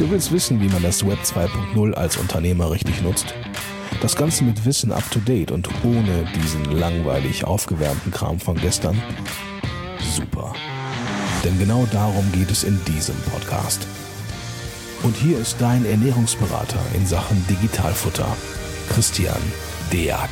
Du willst wissen, wie man das Web 2.0 als Unternehmer richtig nutzt? Das Ganze mit Wissen up to date und ohne diesen langweilig aufgewärmten Kram von gestern? Super. Denn genau darum geht es in diesem Podcast. Und hier ist dein Ernährungsberater in Sachen Digitalfutter, Christian Deak.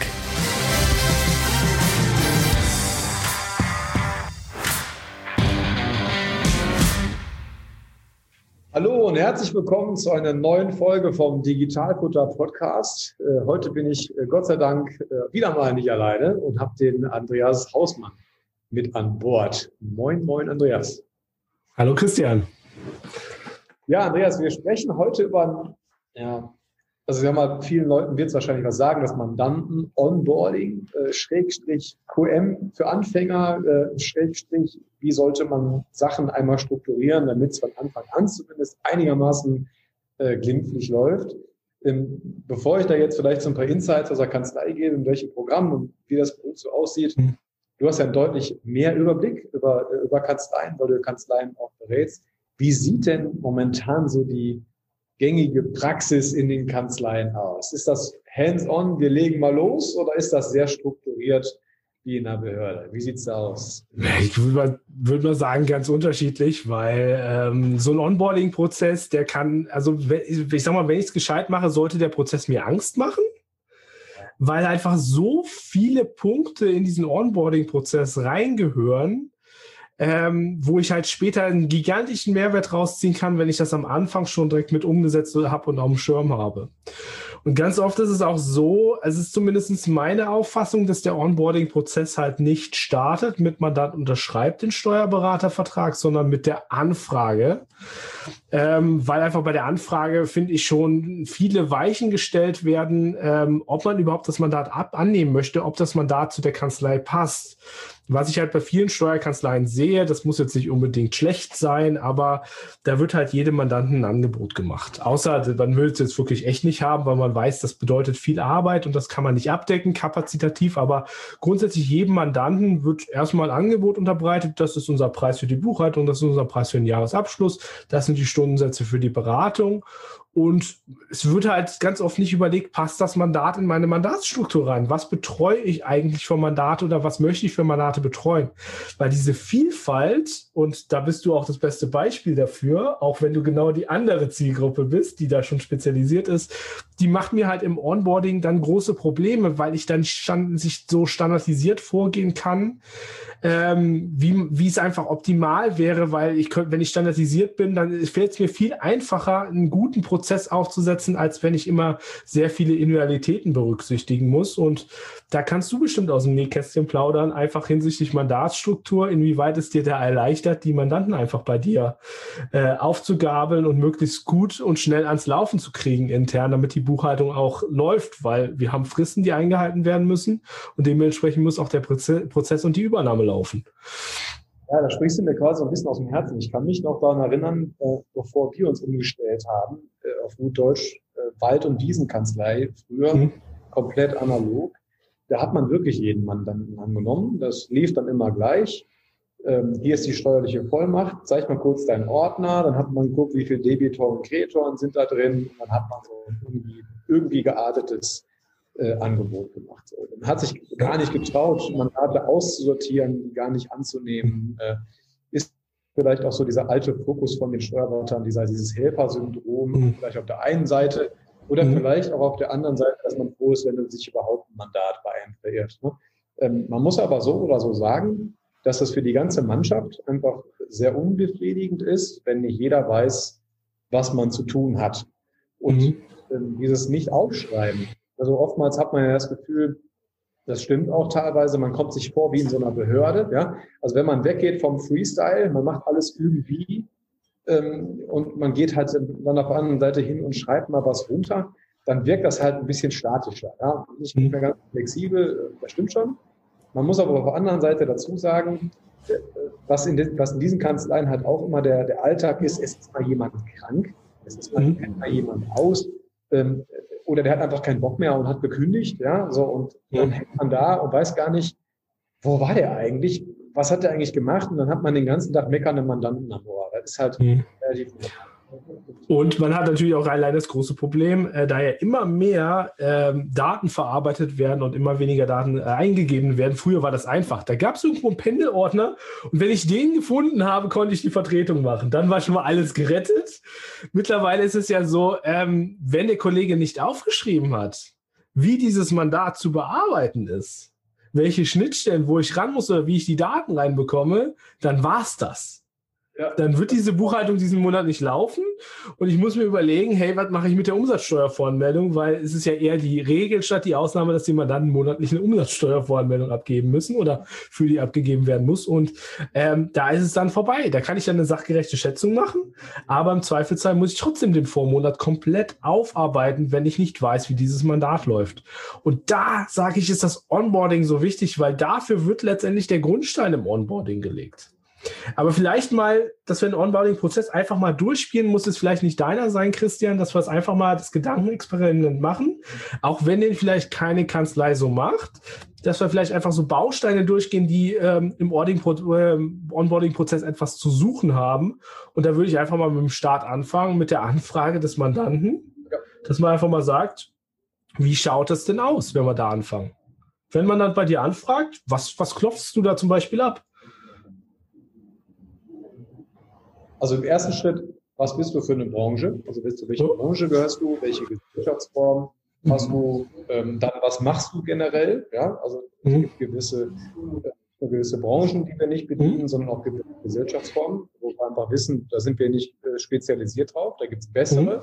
Hallo und herzlich willkommen zu einer neuen Folge vom Digitalfutter Podcast. Heute bin ich Gott sei Dank wieder mal nicht alleine und habe den Andreas Hausmann mit an Bord. Moin, moin Andreas. Hallo Christian. Ja, Andreas, wir sprechen heute über, also wir haben mal, vielen Leuten wird es wahrscheinlich was sagen, das Mandanten Onboarding, Schrägstrich QM für Anfänger, Schrägstrich, wie sollte man Sachen einmal strukturieren, damit es von Anfang an zumindest einigermaßen glimpflich läuft. Bevor ich da jetzt vielleicht so ein paar Insights aus der Kanzlei gebe, in welchem Programm und wie das bei uns so aussieht, du hast ja einen deutlich mehr Überblick über Kanzleien, weil du Kanzleien auch berätst. Wie sieht denn momentan so die gängige Praxis in den Kanzleien aus? Ist das hands-on, wir legen mal los, oder ist das sehr strukturiert wie in einer Behörde? Wie sieht's da aus? Ich würde mal sagen, ganz unterschiedlich, weil so ein Onboarding-Prozess, der kann, also ich sag mal, wenn ich es gescheit mache, sollte der Prozess mir Angst machen, weil einfach so viele Punkte in diesen Onboarding-Prozess reingehören, wo ich halt später einen gigantischen Mehrwert rausziehen kann, wenn ich das am Anfang schon direkt mit umgesetzt habe und auf dem Schirm habe. Und ganz oft ist es auch so, es ist zumindest meine Auffassung, dass der Onboarding-Prozess halt nicht startet mit Mandant unterschreibt den Steuerberatervertrag, sondern mit der Anfrage. Weil einfach bei der Anfrage, finde ich, schon viele Weichen gestellt werden, ob man überhaupt das Mandat annehmen möchte, ob das Mandat zu der Kanzlei passt. Was ich halt bei vielen Steuerkanzleien sehe, das muss jetzt nicht unbedingt schlecht sein, aber da wird halt jedem Mandanten ein Angebot gemacht. Außer man will es jetzt wirklich echt nicht haben, weil man weiß, das bedeutet viel Arbeit und das kann man nicht abdecken, kapazitativ. Aber grundsätzlich jedem Mandanten wird erstmal ein Angebot unterbreitet. Das ist unser Preis für die Buchhaltung, das ist unser Preis für den Jahresabschluss, das sind die Stundensätze für die Beratung. Und es wird halt ganz oft nicht überlegt, passt das Mandat in meine Mandatsstruktur rein? Was betreue ich eigentlich für Mandate oder was möchte ich für Mandate betreuen? Weil diese Vielfalt, und da bist du auch das beste Beispiel dafür, auch wenn du genau die andere Zielgruppe bist, die da schon spezialisiert ist, die macht mir halt im Onboarding dann große Probleme, weil ich dann nicht so standardisiert vorgehen kann, wie es einfach optimal wäre, weil wenn ich standardisiert bin, dann fällt es mir viel einfacher, einen guten Prozess aufzusetzen, als wenn ich immer sehr viele Individualitäten berücksichtigen muss. Und da kannst du bestimmt aus dem Nähkästchen plaudern, einfach hinsichtlich Mandatsstruktur, inwieweit es dir da erleichtert, die Mandanten einfach bei dir aufzugabeln und möglichst gut und schnell ans Laufen zu kriegen intern, damit die Buchhaltung auch läuft, weil wir haben Fristen, die eingehalten werden müssen und dementsprechend muss auch der Prozess und die Übernahme laufen. Ja, da sprichst du mir quasi ein bisschen aus dem Herzen. Ich kann mich noch daran erinnern, bevor wir uns umgestellt haben, auf gut Deutsch, Wald- und Wiesenkanzlei, früher komplett analog. Da hat man wirklich jeden Mandanten angenommen. Das lief dann immer gleich. Hier ist die steuerliche Vollmacht. Zeig mal kurz deinen Ordner. Dann hat man geguckt, wie viele Debitoren und Kreditoren sind da drin. Und dann hat man so irgendwie geartetes Angebot gemacht. So. Man hat sich gar nicht getraut, Mandate auszusortieren, die gar nicht anzunehmen. Ist vielleicht auch so dieser alte Fokus von den Steuerberatern, dieses Helfersyndrom, vielleicht auf der einen Seite oder vielleicht auch auf der anderen Seite, dass man froh ist, wenn sich überhaupt ein Mandat bei einem verirrt. Ne? Man muss aber so oder so sagen, dass das für die ganze Mannschaft einfach sehr unbefriedigend ist, wenn nicht jeder weiß, was man zu tun hat. Und dieses Nicht-Aufschreiben. Also oftmals hat man ja das Gefühl, das stimmt auch teilweise, man kommt sich vor wie in so einer Behörde. Ja? Also wenn man weggeht vom Freestyle, man macht alles irgendwie und man geht halt dann auf der anderen Seite hin und schreibt mal was runter, dann wirkt das halt ein bisschen statischer. Ja? Nicht mehr ganz flexibel, das stimmt schon. Man muss aber auf der anderen Seite dazu sagen, was in diesen Kanzleien halt auch immer der Alltag ist, es ist mal jemand krank, es ist mal jemand aus, oder der hat einfach keinen Bock mehr und hat gekündigt, ja, so, und dann hängt man da und weiß gar nicht, wo war der eigentlich, was hat der eigentlich gemacht, und dann hat man den ganzen Tag meckernde Mandanten am Ohr. Das ist halt relativ Und man hat natürlich auch allein das große Problem, da ja immer mehr Daten verarbeitet werden und immer weniger Daten eingegeben werden. Früher war das einfach. Da gab es irgendwo einen Pendelordner und wenn ich den gefunden habe, konnte ich die Vertretung machen. Dann war schon mal alles gerettet. Mittlerweile ist es ja so, wenn der Kollege nicht aufgeschrieben hat, wie dieses Mandat zu bearbeiten ist, welche Schnittstellen, wo ich ran muss oder wie ich die Daten reinbekomme, dann war's das. Ja. Dann wird diese Buchhaltung diesen Monat nicht laufen und ich muss mir überlegen, hey, was mache ich mit der Umsatzsteuervoranmeldung, weil es ist ja eher die Regel statt die Ausnahme, dass die Mandanten monatlich eine Umsatzsteuervoranmeldung abgeben müssen oder für die abgegeben werden muss und da ist es dann vorbei. Da kann ich dann eine sachgerechte Schätzung machen, aber im Zweifelsfall muss ich trotzdem den Vormonat komplett aufarbeiten, wenn ich nicht weiß, wie dieses Mandat läuft. Und da, sage ich, ist das Onboarding so wichtig, weil dafür wird letztendlich der Grundstein im Onboarding gelegt. Aber vielleicht mal, dass wir einen Onboarding-Prozess einfach mal durchspielen, muss es vielleicht nicht deiner sein, Christian, dass wir es einfach mal das Gedankenexperiment machen, auch wenn den vielleicht keine Kanzlei so macht, dass wir vielleicht einfach so Bausteine durchgehen, die im Onboarding-Prozess etwas zu suchen haben. Und da würde ich einfach mal mit dem Start anfangen, mit der Anfrage des Mandanten, dass man einfach mal sagt, wie schaut das denn aus, wenn wir da anfangen? Wenn man dann bei dir anfragt, was klopfst du da zum Beispiel ab? Also im ersten Schritt, was bist du für eine Branche? Also welche Branche gehörst du? Welche Gesellschaftsform hast du? Dann, was machst du generell? Ja, also es gibt gewisse Branchen, die wir nicht bedienen, sondern auch gewisse Gesellschaftsformen, wo wir einfach wissen, da sind wir nicht spezialisiert drauf. Da gibt es bessere.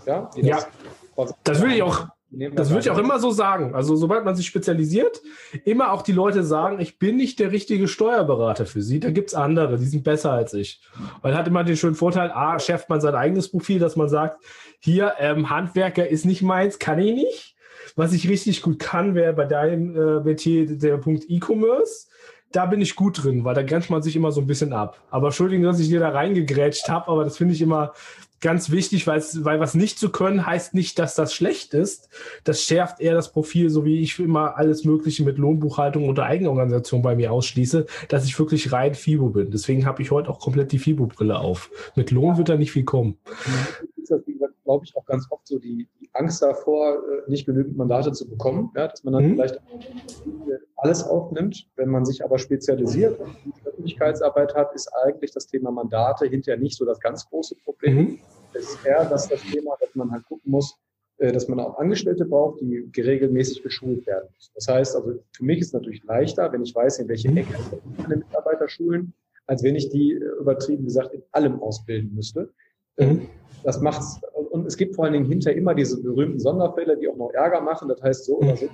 Das würde ich auch. Das würde ich auch immer so sagen. Also sobald man sich spezialisiert, immer auch die Leute sagen, ich bin nicht der richtige Steuerberater für Sie. Da gibt es andere, die sind besser als ich. Weil hat immer den schönen Vorteil, schärft man sein eigenes Profil, dass man sagt, hier, Handwerker ist nicht meins, kann ich nicht. Was ich richtig gut kann, wäre bei deinem Metier der Punkt E-Commerce. Da bin ich gut drin, weil da grenzt man sich immer so ein bisschen ab. Aber Entschuldigung, dass ich dir da reingegrätscht habe, aber das finde ich immer ganz wichtig, weil was nicht zu können, heißt nicht, dass das schlecht ist. Das schärft eher das Profil, so wie ich immer alles Mögliche mit Lohnbuchhaltung oder Eigenorganisation bei mir ausschließe, dass ich wirklich rein FIBO bin. Deswegen habe ich heute auch komplett die FIBO-Brille auf. Mit Lohn wird da nicht viel kommen. Das ist, glaube ich, auch ganz oft so die Angst davor, nicht genügend Mandate zu bekommen, ja, dass man dann vielleicht alles aufnimmt. Wenn man sich aber spezialisiert und die Öffentlichkeitsarbeit hat, ist eigentlich das Thema Mandate hinterher nicht so das ganz große Problem. Es ist eher das Thema, dass man halt gucken muss, dass man auch Angestellte braucht, die regelmäßig geschult werden müssen. Das heißt, also für mich ist es natürlich leichter, wenn ich weiß, in welche Ecke meine Mitarbeiter schulen, als wenn ich die, übertrieben gesagt, in allem ausbilden müsste. Das macht's. Und es gibt vor allen Dingen hinterher immer diese berühmten Sonderfälle, die auch noch Ärger machen. Das heißt, so oder so.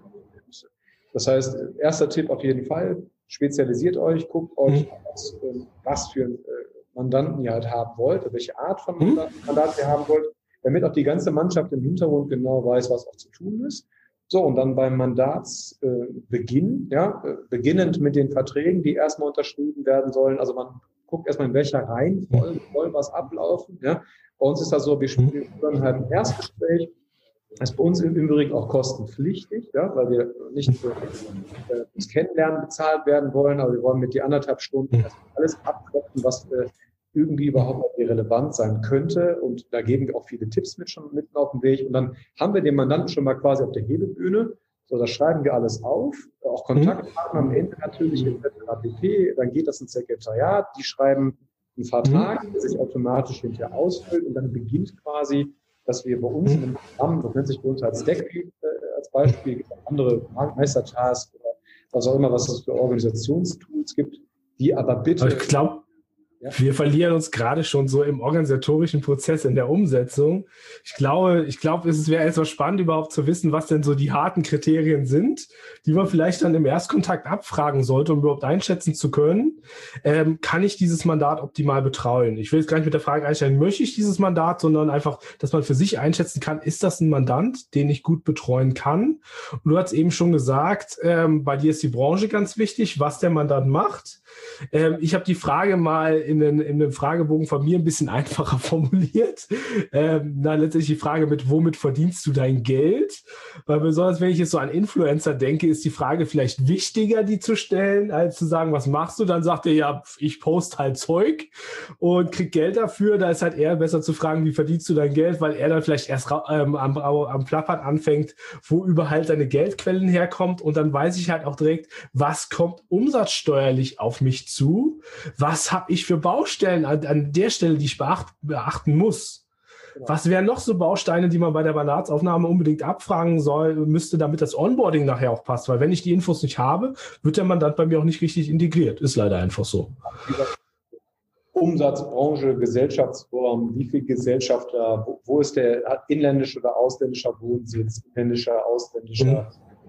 Das heißt, erster Tipp auf jeden Fall, spezialisiert euch, guckt euch aus, was für einen Mandanten ihr halt haben wollt, welche Art von Mandat ihr haben wollt, damit auch die ganze Mannschaft im Hintergrund genau weiß, was auch zu tun ist. So, und dann beim Mandatsbeginn, beginnend mit den Verträgen, die erstmal unterschrieben werden sollen. Also man guckt erstmal, in welcher Reihenfolge soll was ablaufen. Ja. Bei uns ist das so, wir führen halt ein Erstgespräch. Das ist bei uns im Übrigen auch kostenpflichtig, weil wir nicht fürs Kennenlernen bezahlt werden wollen, aber wir wollen mit die 1,5 Stunden alles abklopfen, was irgendwie überhaupt relevant sein könnte. Und da geben wir auch viele Tipps schon mitten auf dem Weg. Und dann haben wir den Mandanten schon mal quasi auf der Hebebühne. So, da schreiben wir alles auf, auch Kontaktpartner am Ende natürlich etc. pp. Dann geht das ins Sekretariat, die schreiben einen Vertrag, der sich automatisch hinterher ausfüllt und dann beginnt quasi, dass wir bei uns im Programm, das nennt sich bei uns als Deckbeat als Beispiel, gibt auch andere Meistertasks oder was auch immer, was es für Organisationstools gibt, die aber bitte... Ich glaube, wir verlieren uns gerade schon so im organisatorischen Prozess, in der Umsetzung. Ich glaube, es wäre etwas spannend, überhaupt zu wissen, was denn so die harten Kriterien sind, die man vielleicht dann im Erstkontakt abfragen sollte, um überhaupt einschätzen zu können, kann ich dieses Mandat optimal betreuen? Ich will jetzt gar nicht mit der Frage einsteigen, möchte ich dieses Mandat, sondern einfach, dass man für sich einschätzen kann, ist das ein Mandant, den ich gut betreuen kann? Und du hast eben schon gesagt, bei dir ist die Branche ganz wichtig, was der Mandant macht. Ich habe die Frage mal in einem Fragebogen von mir ein bisschen einfacher formuliert. Letztendlich die Frage mit, womit verdienst du dein Geld? Weil besonders, wenn ich jetzt so an Influencer denke, ist die Frage vielleicht wichtiger, die zu stellen, als zu sagen, was machst du? Dann sagt er, ja, ich poste halt Zeug und krieg Geld dafür. Da ist halt eher besser zu fragen, wie verdienst du dein Geld? Weil er dann vielleicht erst am Plappern anfängt, wo überall seine Geldquellen herkommt. Und dann weiß ich halt auch direkt, was kommt umsatzsteuerlich auf mich zu? Was habe ich für Baustellen an der Stelle, die ich beachten muss? Genau. Was wären noch so Bausteine, die man bei der Mandatsaufnahme unbedingt abfragen müsste, damit das Onboarding nachher auch passt? Weil wenn ich die Infos nicht habe, wird der Mandant bei mir auch nicht richtig integriert. Ist leider einfach so. Umsatz, Branche, Gesellschaftsform, wie viele Gesellschafter, wo ist der inländische oder ausländischer Wohnsitz, inländischer, ausländische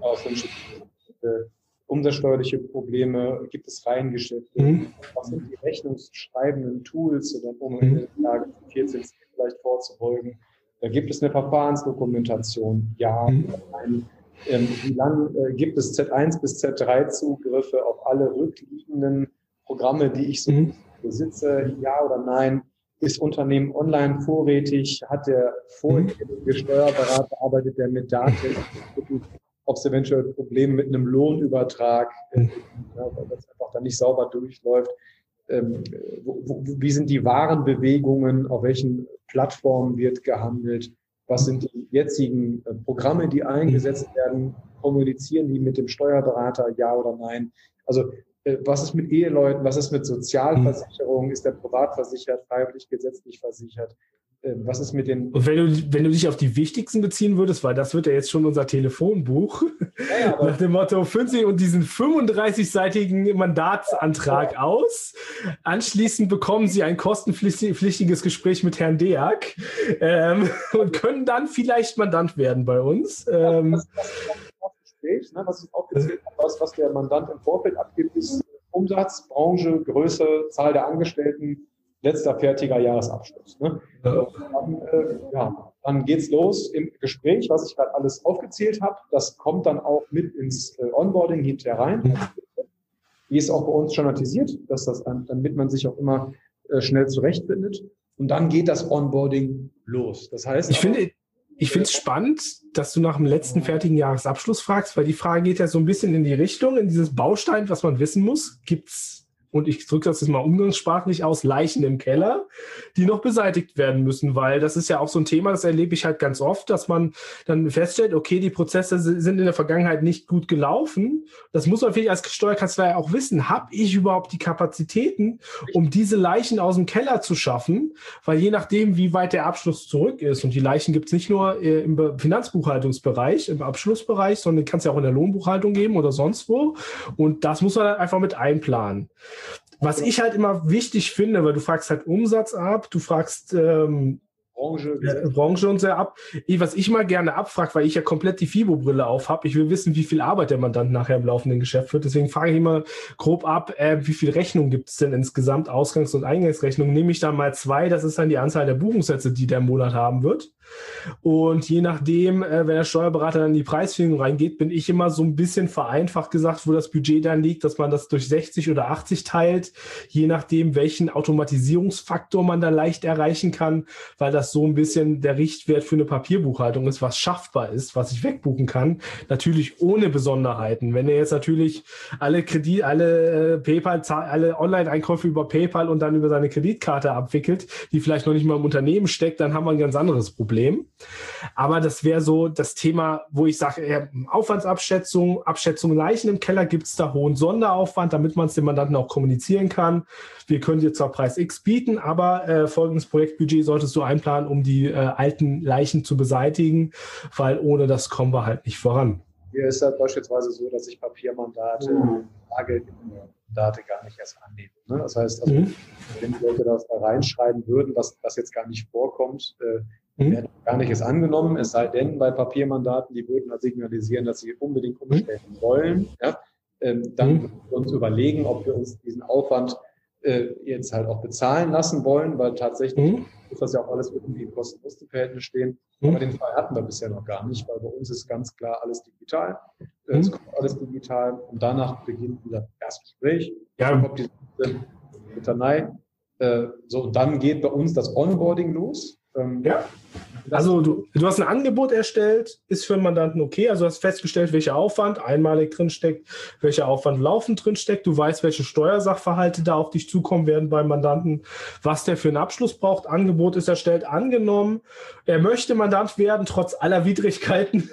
umsatzsteuerliche Probleme, gibt es Reihengeschäfte, was sind die rechnungsschreibenden Tools, um in der Lage 14 vielleicht vorzubeugen. Da gibt es eine Verfahrensdokumentation, ja, nein. Wie lange gibt es Z1 bis Z3 Zugriffe auf alle rückliegenden Programme, die ich so besitze, ja oder nein? Ist Unternehmen online vorrätig? Hat der vorherige Steuerberater, arbeitet der mit Daten? Ob es eventuell Probleme mit einem Lohnübertrag, weil das einfach dann nicht sauber durchläuft. Wie sind die Warenbewegungen? Auf welchen Plattformen wird gehandelt? Was sind die jetzigen Programme, die eingesetzt werden? Kommunizieren die mit dem Steuerberater, ja oder nein? Also was ist mit Eheleuten? Was ist mit Sozialversicherung? Ist der privat versichert, freiwillig, gesetzlich versichert? Was ist mit den... Und wenn du dich auf die wichtigsten beziehen würdest, weil das wird ja jetzt schon unser Telefonbuch, nach dem Motto, füllen Sie und diesen 35-seitigen Mandatsantrag aus. Anschließend bekommen Sie ein kostenpflichtiges Gespräch mit Herrn Deak und können dann vielleicht Mandant werden bei uns. Was ich aufgezählt habe, was der Mandant im Vorfeld abgibt, ist Umsatz, Branche, Größe, Zahl der Angestellten, letzter fertiger Jahresabschluss. Ne? Dann geht's los im Gespräch, was ich gerade alles aufgezählt habe. Das kommt dann auch mit ins Onboarding hinterher rein. Die ist auch bei uns standardisiert, damit man sich auch immer schnell zurechtfindet. Und dann geht das Onboarding los. Das heißt, ich finde es spannend, dass du nach dem letzten fertigen Jahresabschluss fragst, weil die Frage geht ja so ein bisschen in die Richtung, in dieses Baustein, was man wissen muss. Gibt's, und ich drücke das jetzt mal umgangssprachlich aus, Leichen im Keller, die noch beseitigt werden müssen, weil das ist ja auch so ein Thema, das erlebe ich halt ganz oft, dass man dann feststellt, okay, die Prozesse sind in der Vergangenheit nicht gut gelaufen. Das muss man vielleicht als Steuerkanzlei auch wissen. Habe ich überhaupt die Kapazitäten, um diese Leichen aus dem Keller zu schaffen? Weil je nachdem, wie weit der Abschluss zurück ist, und die Leichen gibt es nicht nur im Finanzbuchhaltungsbereich, im Abschlussbereich, sondern kann es ja auch in der Lohnbuchhaltung geben oder sonst wo. Und das muss man halt einfach mit einplanen. Was ich halt immer wichtig finde, weil du fragst halt Umsatz ab, du fragst Branche und so ab. Was ich mal gerne abfrage, weil ich ja komplett die FIBO-Brille auf habe, ich will wissen, wie viel Arbeit der Mandant nachher im laufenden Geschäft wird. Deswegen frage ich immer grob ab, wie viel Rechnung gibt es denn insgesamt, Ausgangs- und Eingangsrechnung? Nehme ich dann mal 2, das ist dann die Anzahl der Buchungssätze, die der im Monat haben wird. Und je nachdem, wenn der Steuerberater dann in die Preisfindung reingeht, bin ich immer so ein bisschen vereinfacht gesagt, wo das Budget dann liegt, dass man das durch 60 oder 80 teilt, je nachdem, welchen Automatisierungsfaktor man da leicht erreichen kann, weil das so ein bisschen der Richtwert für eine Papierbuchhaltung ist, was schaffbar ist, was ich wegbuchen kann, natürlich ohne Besonderheiten. Wenn er jetzt natürlich alle PayPal, alle Online-Einkäufe über PayPal und dann über seine Kreditkarte abwickelt, die vielleicht noch nicht mal im Unternehmen steckt, dann haben wir ein ganz anderes Problem. Aber das wäre so das Thema, wo ich sage, Aufwandsabschätzung, Leichen im Keller, gibt es da hohen Sonderaufwand, damit man es dem Mandanten auch kommunizieren kann. Wir können dir zwar Preis X bieten, aber folgendes Projektbudget solltest du einplanen, um die alten Leichen zu beseitigen, weil ohne das kommen wir halt nicht voran. Hier ist das beispielsweise so, dass ich Papiermandate, Mandate gar nicht erst annehme. Ne? Das heißt, wenn die Leute das da reinschreiben würden, was das jetzt gar nicht vorkommt, werden gar nicht erst angenommen, es sei denn, bei Papiermandaten, die würden halt signalisieren, dass sie unbedingt umstellen wollen. Ja? Dann würden wir uns überlegen, ob wir uns diesen Aufwand jetzt halt auch bezahlen lassen wollen, weil tatsächlich muss das ja auch alles irgendwie im Kosten-Nutzen-Verhältnis stehen. Aber den Fall hatten wir bisher noch gar nicht, weil bei uns ist ganz klar alles digital. Es kommt alles digital und danach beginnt unser Erstgespräch. Ja. Kommt die Litanei. So, und dann geht bei uns das Onboarding los. Ja. Also du hast ein Angebot erstellt, ist für den Mandanten okay. Also du hast festgestellt, welcher Aufwand einmalig drinsteckt, welcher Aufwand laufend drinsteckt. Du weißt, welche Steuersachverhalte da auf dich zukommen werden beim Mandanten, was der für einen Abschluss braucht. Angebot ist erstellt, angenommen. Er möchte Mandant werden, trotz aller Widrigkeiten.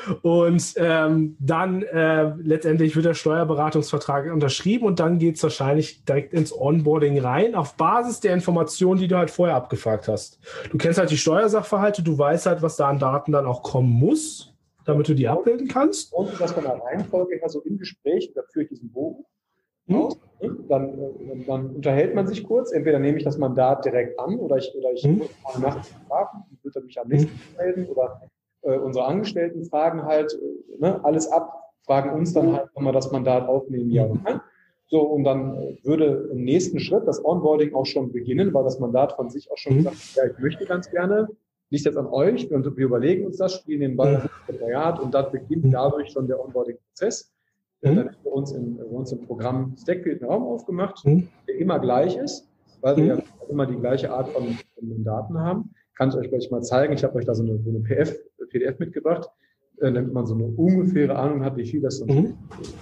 Und dann letztendlich wird der Steuerberatungsvertrag unterschrieben und dann geht es wahrscheinlich direkt ins Onboarding rein, auf Basis der Informationen, die du halt vorher abgefragt hast. Du kennst halt die Steuersachverhalte, du weißt halt, was da an Daten dann auch kommen muss, damit du die abbilden kannst. Und das von der Reihenfolge her so im Gespräch, da führe ich diesen Bogen aus. Dann unterhält man sich kurz. Entweder nehme ich das Mandat direkt an oder ich muss mal nachts fragen, wird er mich am nächsten melden oder unsere Angestellten fragen halt alles ab, fragen uns dann halt, ob wir das Mandat aufnehmen, ja oder nein. So, und dann würde im nächsten Schritt das Onboarding auch schon beginnen, weil das Mandat von sich auch schon gesagt hat, ja, ich möchte ganz gerne, liegt jetzt an euch, und wir überlegen uns das, spielen den Ball ins Sekretariat und dann beginnt dadurch schon der Onboarding-Prozess. Dann haben wir uns im Programm Stackfield einen Raum aufgemacht, der immer gleich ist, weil wir ja immer die gleiche Art von Mandaten haben. Kann ich euch gleich mal zeigen. Ich habe euch da so eine PDF mitgebracht, damit man so eine ungefähre Ahnung hat, wie viel das dann ist.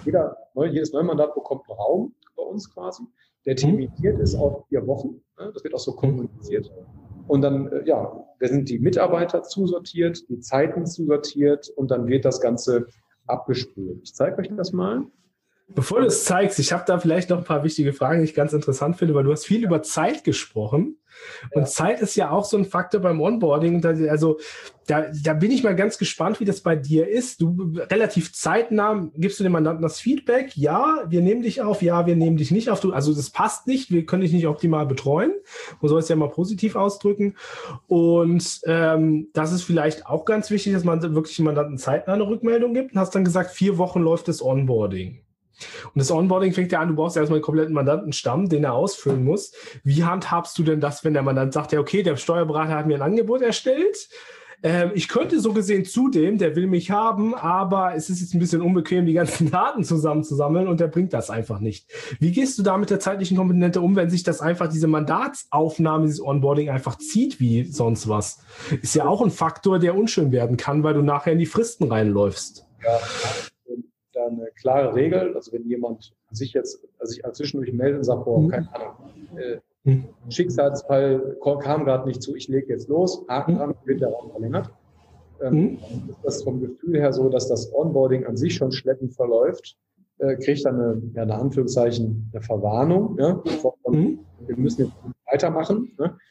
Jedes Neumandat bekommt einen Raum bei uns quasi. Der terminiert ist auf 4 Wochen. Das wird auch so kommuniziert. Und dann, da sind die Mitarbeiter zusortiert, die Zeiten zusortiert und dann wird das Ganze abgespult. Ich zeige euch das mal. Bevor du es zeigst, ich habe da vielleicht noch ein paar wichtige Fragen, die ich ganz interessant finde, weil du hast viel über Zeit gesprochen. Und Zeit ist ja auch so ein Faktor beim Onboarding. Also da bin ich mal ganz gespannt, wie das bei dir ist. Du relativ zeitnah gibst du dem Mandanten das Feedback. Ja, wir nehmen dich auf. Ja, wir nehmen dich nicht auf. Also das passt nicht. Wir können dich nicht optimal betreuen. Man soll es ja mal positiv ausdrücken. Und das ist vielleicht auch ganz wichtig, dass man wirklich dem Mandanten zeitnah eine Rückmeldung gibt. Und hast dann gesagt, 4 Wochen läuft das Onboarding. Und das Onboarding fängt ja an, du brauchst erstmal einen kompletten Mandantenstamm, den er ausfüllen muss. Wie handhabst du denn das, wenn der Mandant sagt, ja okay, der Steuerberater hat mir ein Angebot erstellt, ich könnte so gesehen zudem, der will mich haben, aber es ist jetzt ein bisschen unbequem, die ganzen Daten zusammenzusammeln und der bringt das einfach nicht. Wie gehst du da mit der zeitlichen Komponente um, wenn sich das einfach, diese Mandatsaufnahme, dieses Onboarding einfach zieht wie sonst was? Ist ja auch ein Faktor, der unschön werden kann, weil du nachher in die Fristen reinläufst. Ja. Eine klare Regel, also wenn jemand sich zwischendurch meldet und sagt, keine Ahnung, Schicksalsfall kam gerade nicht zu, ich lege jetzt los, Haken dran, wird der Raum verlängert. Ist das vom Gefühl her so, dass das Onboarding an sich schon schleppend verläuft, kriegt dann eine Anführungszeichen eine Verwarnung, wir müssen jetzt weitermachen,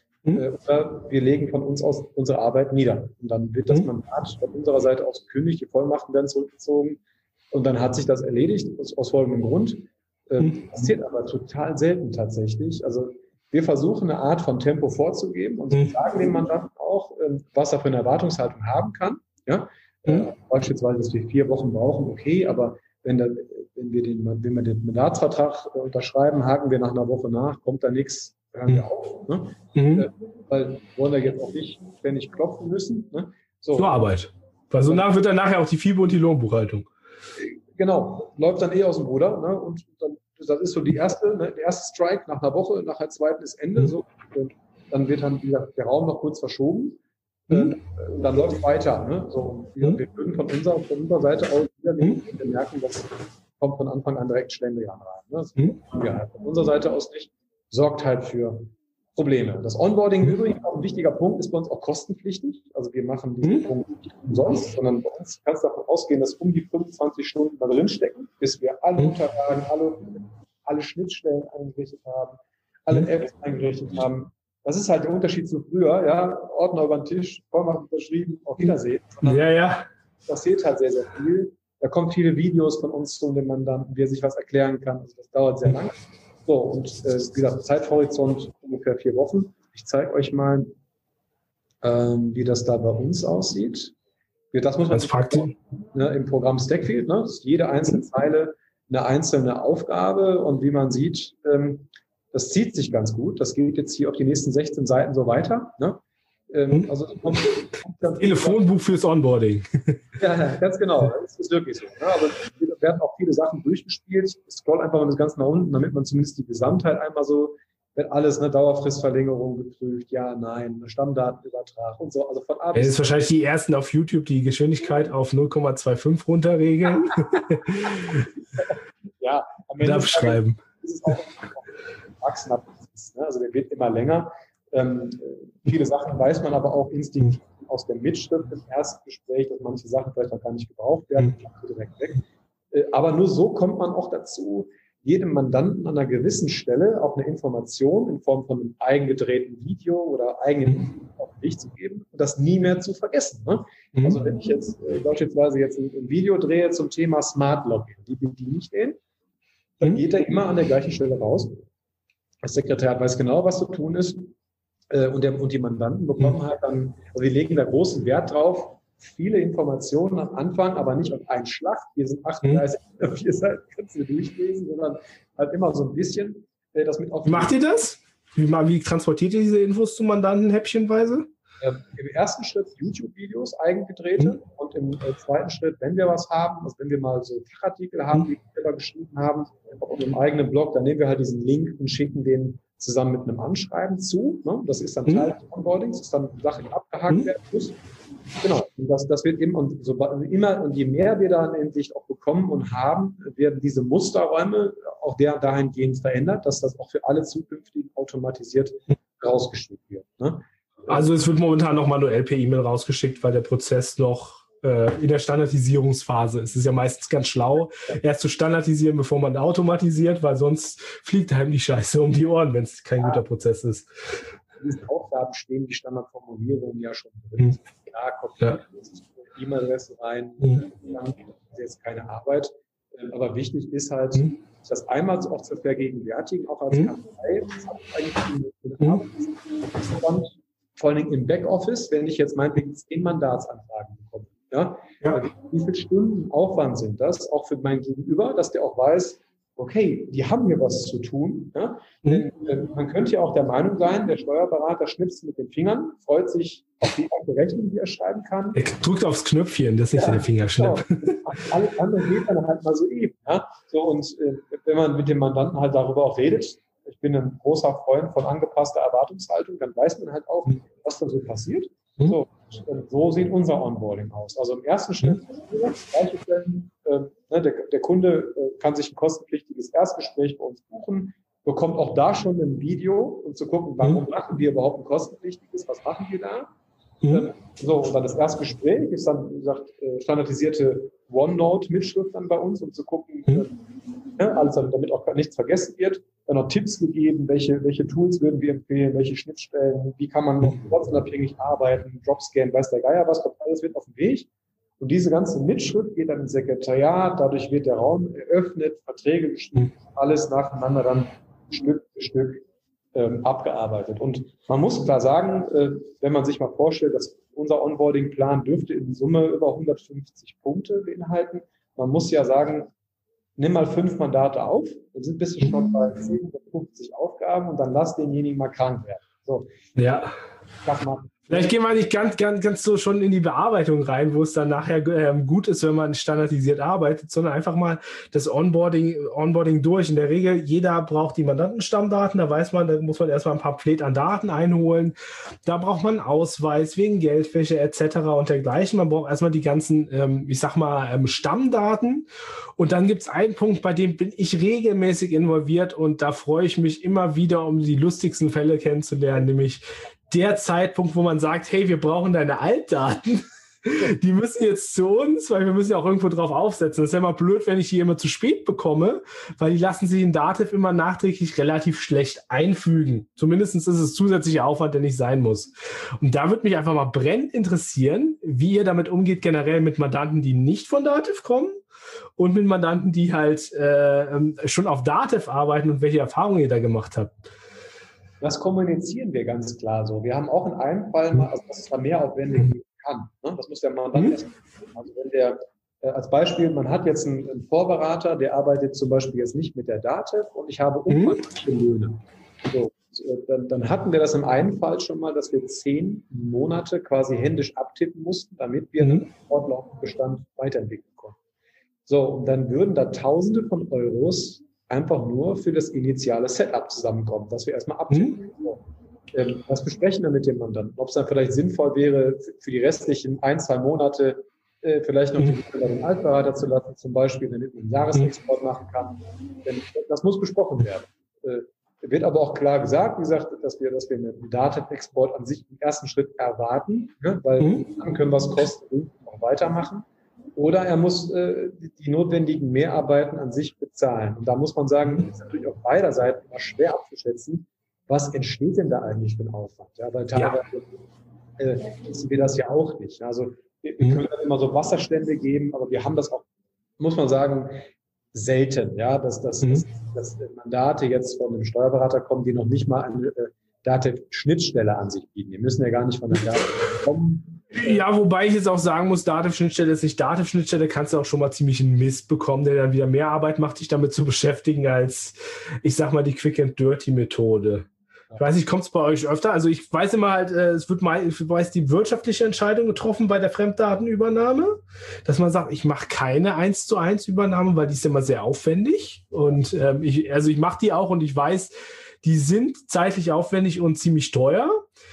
oder wir legen von uns aus unsere Arbeit nieder. Und dann wird das Mandat von unserer Seite aus gekündigt, die Vollmachten werden zurückgezogen. Und dann hat sich das erledigt, aus folgendem Grund. Passiert aber total selten tatsächlich. Also wir versuchen eine Art von Tempo vorzugeben und sagen dem Mandanten auch, was er für eine Erwartungshaltung haben kann. Ja? Beispielsweise, dass wir 4 Wochen brauchen, okay, aber wenn wir den Mandatsvertrag unterschreiben, haken wir nach einer Woche nach, kommt da nichts, hören wir auf. Ne? Weil wollen wir jetzt auch nicht ständig klopfen müssen. Ne? So. Zur Arbeit. Weil so wird dann nachher auch die FIBO und die Lohnbuchhaltung. Genau, läuft dann aus dem Ruder. Ne? Und dann, das ist so der erste Strike nach einer Woche, nach der zweiten ist Ende. So. Und dann wird dann der Raum noch kurz verschoben. Und dann läuft es weiter. Ne? So, wir würden von unserer Seite aus wieder merken, das kommt von Anfang an direkt Schlendrian rein. Ne? Das tun wir halt von unserer Seite aus nicht. Sorgt halt für Probleme. Das Onboarding übrigens auch ein wichtiger Punkt, ist bei uns auch kostenpflichtig. Also wir machen diesen Punkt nicht umsonst, sondern bei uns kannst du davon ausgehen, dass um die 25 Stunden da drin stecken, bis wir alle Unterlagen, alle Schnittstellen eingerichtet haben, alle Apps eingerichtet haben. Das ist halt der Unterschied zu früher, ja, Ordner über den Tisch, Vollmacht unterschrieben, auf Wiedersehen. Ja. Passiert halt sehr, sehr viel. Da kommen viele Videos von uns zu dem Mandanten, wie er sich was erklären kann. Also das dauert sehr lange. So, und wie gesagt, Zeithorizont ungefähr 4 Wochen. Ich zeige euch mal, wie das da bei uns aussieht. Das muss man im Programm Stackfield, ne? Das ist jede einzelne Zeile eine einzelne Aufgabe und wie man sieht, Das zieht sich ganz gut. Das geht jetzt hier auf die nächsten 16 Seiten so weiter. Ne? Also kommt Telefonbuch fürs Onboarding. Ja, ganz genau. Das ist wirklich so. Ne? Also wir werden auch viele Sachen durchgespielt. Ich scroll einfach mal das Ganze nach unten, damit man zumindest die Gesamtheit einmal so, wird alles, eine Dauerfristverlängerung geprüft, ja, nein, Stammdatenübertrag und so. Also von A bis Das ist wahrscheinlich die ersten auf YouTube, die Geschwindigkeit auf 0,25 runterregeln. Ja, am Ende abschreiben. Ist es auch ein wachsender Prozess. Ne? Also der wird immer länger. Viele Sachen weiß man aber auch instinktiv aus der Mitschrift im ersten Gespräch, dass manche Sachen vielleicht auch gar nicht gebraucht werden, direkt weg. Aber nur so kommt man auch dazu, jedem Mandanten an einer gewissen Stelle auch eine Information in Form von einem eigengedrehten Video oder eigenen auf den Weg zu geben und das nie mehr zu vergessen. Ne? Also wenn ich jetzt beispielsweise jetzt ein Video drehe zum Thema Smart Login, wie bediene ich den? Dann geht er immer an der gleichen Stelle raus. Das Sekretariat weiß genau, was zu tun ist. Und die Mandanten bekommen halt dann, also wir legen da großen Wert drauf, viele Informationen am Anfang, aber nicht auf einen Schlag. Hier sind 38, 4 Seiten, kannst du durchlesen, sondern halt immer so ein bisschen. Das mit auf. Macht ihr das? Wie transportiert ihr diese Infos zu Mandanten häppchenweise? Im ersten Schritt YouTube-Videos, eigengedrehte, und im zweiten Schritt, wenn wir was haben, also wenn wir mal so Fachartikel haben, die wir selber geschrieben haben, auf unserem eigenen Blog, dann nehmen wir halt diesen Link und schicken den zusammen mit einem Anschreiben zu. Ne? Das ist dann Teil des Onboardings, das ist dann eine Sache, die abgehakt werden muss. Genau, und das wird immer und je mehr wir da in Sicht auch bekommen und haben, werden diese Musterräume auch dahingehend verändert, dass das auch für alle zukünftigen automatisiert rausgeschickt wird. Ne? Also es wird momentan noch manuell per E-Mail rausgeschickt, weil der Prozess noch in der Standardisierungsphase ist. Es ist ja meistens ganz schlau, erst zu standardisieren, bevor man automatisiert, weil sonst fliegt einem die Scheiße um die Ohren, wenn es kein guter Prozess ist. In diesen Aufgaben stehen die Standardformulierungen ja schon drin. Klar, kommt E-Mail-Adresse rein, dann ist jetzt keine Arbeit. Aber wichtig ist halt, das einmal auch zu vergegenwärtigen, auch als Kanzlei. Das hat eigentlich einen Arbeitsstand, vor allen Dingen im Backoffice, wenn ich jetzt meinetwegen 10 Mandatsanfragen bekomme. Ja? Wie viele Stunden Aufwand sind das, auch für mein Gegenüber, dass der auch weiß, okay, die haben hier was zu tun. Ja? Man könnte ja auch der Meinung sein, der Steuerberater schnipst mit den Fingern, freut sich auf die erste Rechnung, die er schreiben kann. Er drückt aufs Knöpfchen, das ist nicht der Fingerschnipp. Genau. Alles andere geht dann halt mal so eben. Ja? So, und wenn man mit dem Mandanten halt darüber auch redet, ich bin ein großer Freund von angepasster Erwartungshaltung, dann weiß man halt auch, was da so passiert. So sieht unser Onboarding aus. Also im ersten Schritt, gleiche Stellen, der Kunde kann sich ein kostenpflichtiges Erstgespräch bei uns buchen, bekommt auch da schon ein Video, um zu gucken, warum machen wir überhaupt ein kostenpflichtiges, was machen wir da? Und dann das Erstgespräch ist dann, wie gesagt, standardisierte OneNote-Mitschrift dann bei uns, um zu gucken, alles damit auch nichts vergessen wird. Dann noch Tipps gegeben, welche Tools würden wir empfehlen, welche Schnittstellen, wie kann man noch ortsunabhängig arbeiten, Dropscan, weiß der Geier was, kommt alles wird auf den Weg. Und diese ganze Mitschrift geht dann ins Sekretariat, dadurch wird der Raum eröffnet, Verträge geschrieben, alles nacheinander dann Stück für Stück abgearbeitet. Und man muss klar sagen, wenn man sich mal vorstellt, dass unser Onboarding-Plan dürfte in Summe über 150 Punkte beinhalten. Man muss ja sagen, nimm mal 5 Mandate auf, dann bist du schon bei 750 Aufgaben und dann lass denjenigen mal krank werden. So. Ja. Vielleicht gehen wir nicht ganz so schon in die Bearbeitung rein, wo es dann nachher gut ist, wenn man standardisiert arbeitet, sondern einfach mal das Onboarding durch. In der Regel, jeder braucht die Mandantenstammdaten, da weiß man, da muss man erstmal ein paar Pflet an Daten einholen. Da braucht man einen Ausweis wegen Geldwäsche etc. und dergleichen. Man braucht erstmal die ganzen, Stammdaten. Und dann gibt es einen Punkt, bei dem bin ich regelmäßig involviert und da freue ich mich immer wieder, um die lustigsten Fälle kennenzulernen, nämlich der Zeitpunkt, wo man sagt, hey, wir brauchen deine Altdaten, die müssen jetzt zu uns, weil wir müssen ja auch irgendwo drauf aufsetzen. Das ist ja immer blöd, wenn ich die immer zu spät bekomme, weil die lassen sich in Dativ immer nachträglich relativ schlecht einfügen. Zumindest ist es zusätzlicher Aufwand, der nicht sein muss. Und da würde mich einfach mal brennend interessieren, wie ihr damit umgeht, generell mit Mandanten, die nicht von Dativ kommen und mit Mandanten, die halt schon auf Dativ arbeiten und welche Erfahrungen ihr da gemacht habt. Das kommunizieren wir ganz klar so. Wir haben auch in einem Fall mal, also dass es da mehr Aufwände geben kann. Ne? Das muss der Mandant erst machen. Also wenn der, als Beispiel, man hat jetzt einen Vorberater, der arbeitet zum Beispiel jetzt nicht mit der Dativ und ich habe umfangreiche Löhne. So, dann hatten wir das im einen Fall schon mal, dass wir 10 Monate quasi händisch abtippen mussten, damit wir den fortlaufenden Bestand weiterentwickeln konnten. So, und dann würden da Tausende von Euros einfach nur für das initiale Setup zusammenkommen, dass wir erstmal abtippen. Was besprechen wir mit dem Mandanten? Ob es dann vielleicht sinnvoll wäre, für die restlichen 1-2 Monate vielleicht noch den Altberater zu lassen, zum Beispiel, damit man einen Jahresexport machen kann. Denn das muss besprochen werden. Wird aber auch klar gesagt, wie gesagt, dass wir einen Datenexport an sich im ersten Schritt erwarten, weil dann können wir es kosten und auch weitermachen. Oder er muss die notwendigen Mehrarbeiten an sich bezahlen. Und da muss man sagen, ist natürlich auf beider Seiten immer schwer abzuschätzen, was entsteht denn da eigentlich für ein Aufwand? Ja, weil teilweise wissen wir das ja auch nicht. Also wir können dann immer so Wasserstände geben, aber wir haben das auch, muss man sagen, selten, ja, dass Mandate jetzt von einem Steuerberater kommen, die noch nicht mal eine Datev-Schnittstelle an sich bieten. Die müssen ja gar nicht von der Datev kommen. Ja, wobei ich jetzt auch sagen muss, Datev-Schnittstelle ist nicht Datev-Schnittstelle, kannst du auch schon mal ziemlich einen Mist bekommen, der dann wieder mehr Arbeit macht, dich damit zu beschäftigen, als, ich sag mal, die Quick-and-Dirty-Methode. Ich weiß nicht, kommt es bei euch öfter? Also ich weiß immer halt, es wird meist die wirtschaftliche Entscheidung getroffen bei der Fremddatenübernahme, dass man sagt, ich mache keine 1:1 Übernahme, weil die ist immer sehr aufwendig. Und ich mache die auch und ich weiß, die sind zeitlich aufwendig und ziemlich teuer.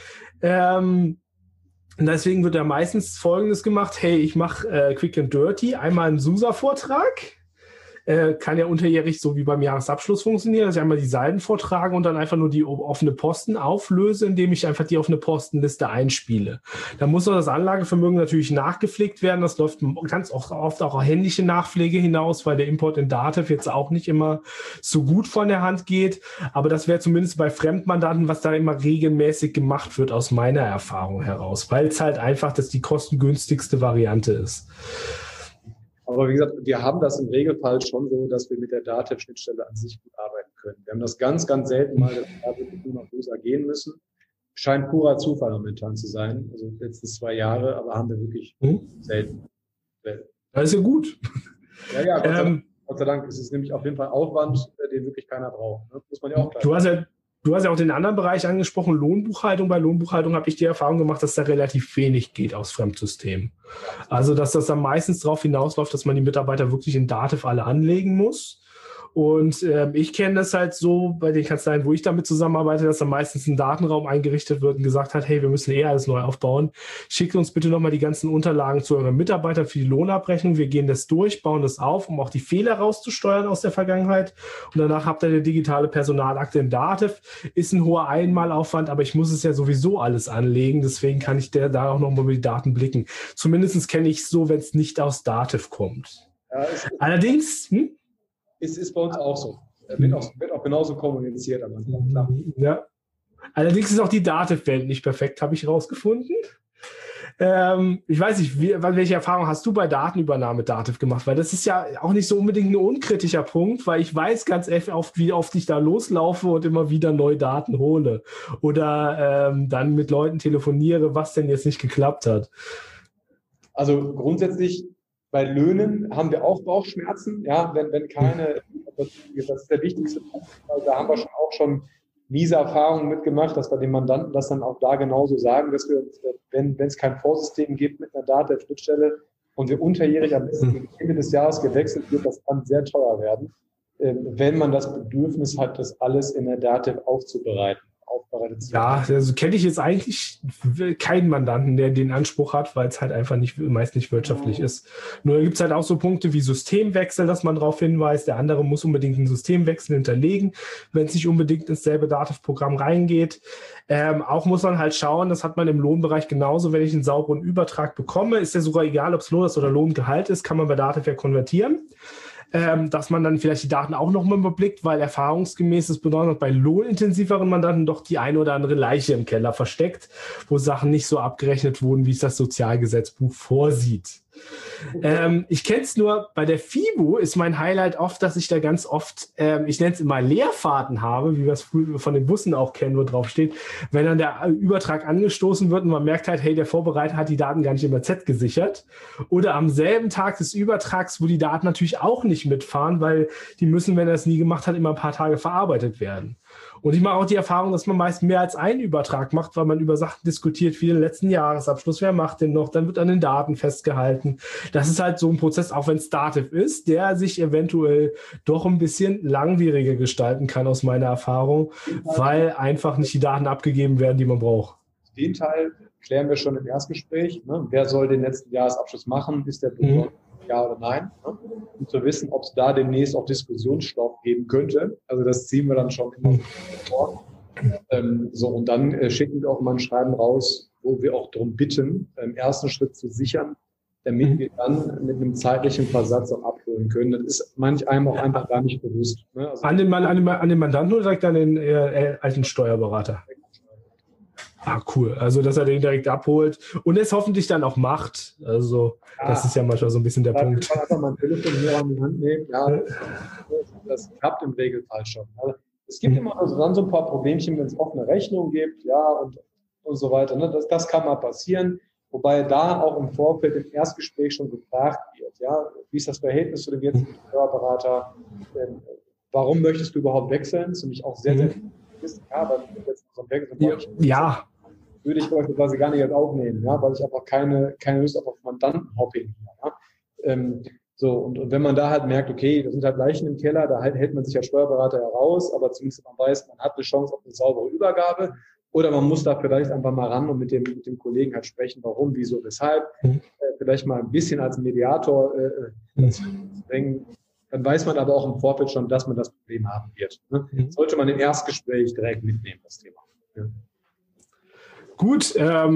Und deswegen wird ja meistens Folgendes gemacht: Hey, ich mache Quick and Dirty, einmal einen SUSA-Vortrag. Kann ja unterjährig so wie beim Jahresabschluss funktionieren, dass ich einmal die Seiten vortrage und dann einfach nur die offene Posten auflöse, indem ich einfach die offene Postenliste einspiele. Da muss noch das Anlagevermögen natürlich nachgepflegt werden. Das läuft ganz oft auch händische Nachpflege hinaus, weil der Import in Datev jetzt auch nicht immer so gut von der Hand geht. Aber das wäre zumindest bei Fremdmandanten, was da immer regelmäßig gemacht wird, aus meiner Erfahrung heraus, weil es halt einfach die kostengünstigste Variante ist. Aber wie gesagt, wir haben das im Regelfall schon so, dass wir mit der Datev-Schnittstelle an sich gut arbeiten können. Wir haben das ganz, ganz selten mal, dass wir da wirklich nur nach USA gehen müssen. Scheint purer Zufall momentan zu sein. Also letztens 2 Jahre, aber haben wir wirklich selten. Das ist ja gut. Ja, Gott sei Dank ist es nämlich auf jeden Fall Aufwand, den wirklich keiner braucht. Ne? Muss man ja auch klar sagen. Du hast ja auch den anderen Bereich angesprochen, Lohnbuchhaltung. Bei Lohnbuchhaltung habe ich die Erfahrung gemacht, dass da relativ wenig geht aus Fremdsystemen. Also, dass das dann meistens darauf hinausläuft, dass man die Mitarbeiter wirklich in Datev alle anlegen muss. Und ich kenne das halt so bei den Kanzleien, wo ich damit zusammenarbeite, dass da meistens ein Datenraum eingerichtet wird und gesagt hat, hey, wir müssen alles neu aufbauen. Schickt uns bitte nochmal die ganzen Unterlagen zu euren Mitarbeitern für die Lohnabrechnung. Wir gehen das durch, bauen das auf, um auch die Fehler rauszusteuern aus der Vergangenheit. Und danach habt ihr eine digitale Personalakte in Datev. Ist ein hoher Einmalaufwand, aber ich muss es ja sowieso alles anlegen. Deswegen kann ich da auch nochmal über die Daten blicken. Zumindest kenne ich es so, wenn es nicht aus Datev kommt. Ja, allerdings... Es ist bei uns auch so. Wird auch genauso kommuniziert am Anfang, klar. Ja. Allerdings ist auch die Datev-Welt nicht perfekt, habe ich rausgefunden. Ich weiß nicht, welche Erfahrung hast du bei Datenübernahme mit Datev gemacht? Weil das ist ja auch nicht so unbedingt ein unkritischer Punkt, weil ich weiß ganz oft, wie oft ich da loslaufe und immer wieder neue Daten hole. Oder dann mit Leuten telefoniere, was denn jetzt nicht geklappt hat. Also grundsätzlich bei Löhnen haben wir auch Bauchschmerzen, ja, wenn keine, das ist der wichtigste Punkt, weil da haben wir schon miese Erfahrungen mitgemacht, dass wir den Mandanten das dann auch da genauso sagen, dass wir, wenn es kein Vorsystem gibt mit einer Datev-Schnittstelle und wir unterjährig am besten gegen Ende des Jahres gewechselt wird, das kann sehr teuer werden, wenn man das Bedürfnis hat, das alles in der Datev aufzubereiten. Ja, also kenne ich jetzt eigentlich keinen Mandanten, der den Anspruch hat, weil es halt einfach meist nicht wirtschaftlich ist. Nur gibt es halt auch so Punkte wie Systemwechsel, dass man darauf hinweist. Der andere muss unbedingt einen Systemwechsel hinterlegen, wenn es nicht unbedingt ins selbe Datev-Programm reingeht. Auch muss man halt schauen, das hat man im Lohnbereich genauso, wenn ich einen sauberen Übertrag bekomme, ist ja sogar egal, ob es Lohn oder Lohngehalt ist, kann man bei Datev ja konvertieren. Dass man dann vielleicht die Daten auch nochmal überblickt, weil erfahrungsgemäß ist besonders bei lohnintensiveren Mandanten doch die eine oder andere Leiche im Keller versteckt, wo Sachen nicht so abgerechnet wurden, wie es das Sozialgesetzbuch vorsieht. Ich kenne es nur, bei der FIBO ist mein Highlight oft, dass ich da ganz oft, ich nenne es immer Leerfahrten habe, wie wir es früher von den Bussen auch kennen, wo drauf steht, wenn dann der Übertrag angestoßen wird und man merkt halt, hey, der Vorbereiter hat die Daten gar nicht im RZ gesichert. Oder am selben Tag des Übertrags, wo die Daten natürlich auch nicht mitfahren, weil die müssen, wenn er es nie gemacht hat, immer ein paar Tage verarbeitet werden. Und ich mache auch die Erfahrung, dass man meist mehr als einen Übertrag macht, weil man über Sachen diskutiert, wie den letzten Jahresabschluss, wer macht den noch, dann wird an den Daten festgehalten. Das ist halt so ein Prozess, auch wenn es Dativ ist, der sich eventuell doch ein bisschen langwieriger gestalten kann, aus meiner Erfahrung, weil einfach nicht die Daten abgegeben werden, die man braucht. Den Teil klären wir schon im Erstgespräch. Ne? Wer soll den letzten Jahresabschluss machen? Ist der Bund ja oder nein? Ne? Um zu wissen, ob es da demnächst auch Diskussionsstoff geben könnte. Also das ziehen wir dann schon immer vor. Und dann schicken wir auch mal ein Schreiben raus, wo wir auch darum bitten, im ersten Schritt zu sichern, damit wir dann mit einem zeitlichen Versatz auch abholen können. Das ist manch einem auch einfach gar nicht bewusst. Ne? Also an den Mandanten oder direkt an den alten Steuerberater? Ah, cool. Also, dass er den direkt abholt und es hoffentlich dann auch macht. Also, das ist ja manchmal so ein bisschen der Punkt. Ich kann einfach mal ein Telefon hier an die Hand nehmen. Ja, das klappt im Regelfall schon. Also, es gibt immer dann so ein paar Problemchen, wenn es offene Rechnungen gibt, ja, und so weiter. Ne? Das kann mal passieren. Wobei da auch im Vorfeld im Erstgespräch schon gefragt wird, ja, wie ist das Verhältnis zu dem jetzigen Steuerberater? Warum möchtest du überhaupt wechseln? Das ist nämlich auch sehr, sehr wichtig. Ja, weil jetzt so ein Wechsel würde ich beispielsweise gar nicht jetzt aufnehmen, ja, weil ich einfach keine Lust auf Mandantenhopping habe. Ja. Und wenn man da halt merkt, okay, da sind halt Leichen im Keller, da hält man sich als Steuerberater heraus, aber zumindest man weiß, man hat eine Chance auf eine saubere Übergabe. Oder man muss da vielleicht einfach mal ran und mit dem Kollegen halt sprechen, warum, wieso, weshalb. Vielleicht mal ein bisschen als Mediator bringen. Dann weiß man aber auch im Vorfeld schon, dass man das Problem haben wird. Ne? Sollte man im Erstgespräch direkt mitnehmen, das Thema. Ja. Gut,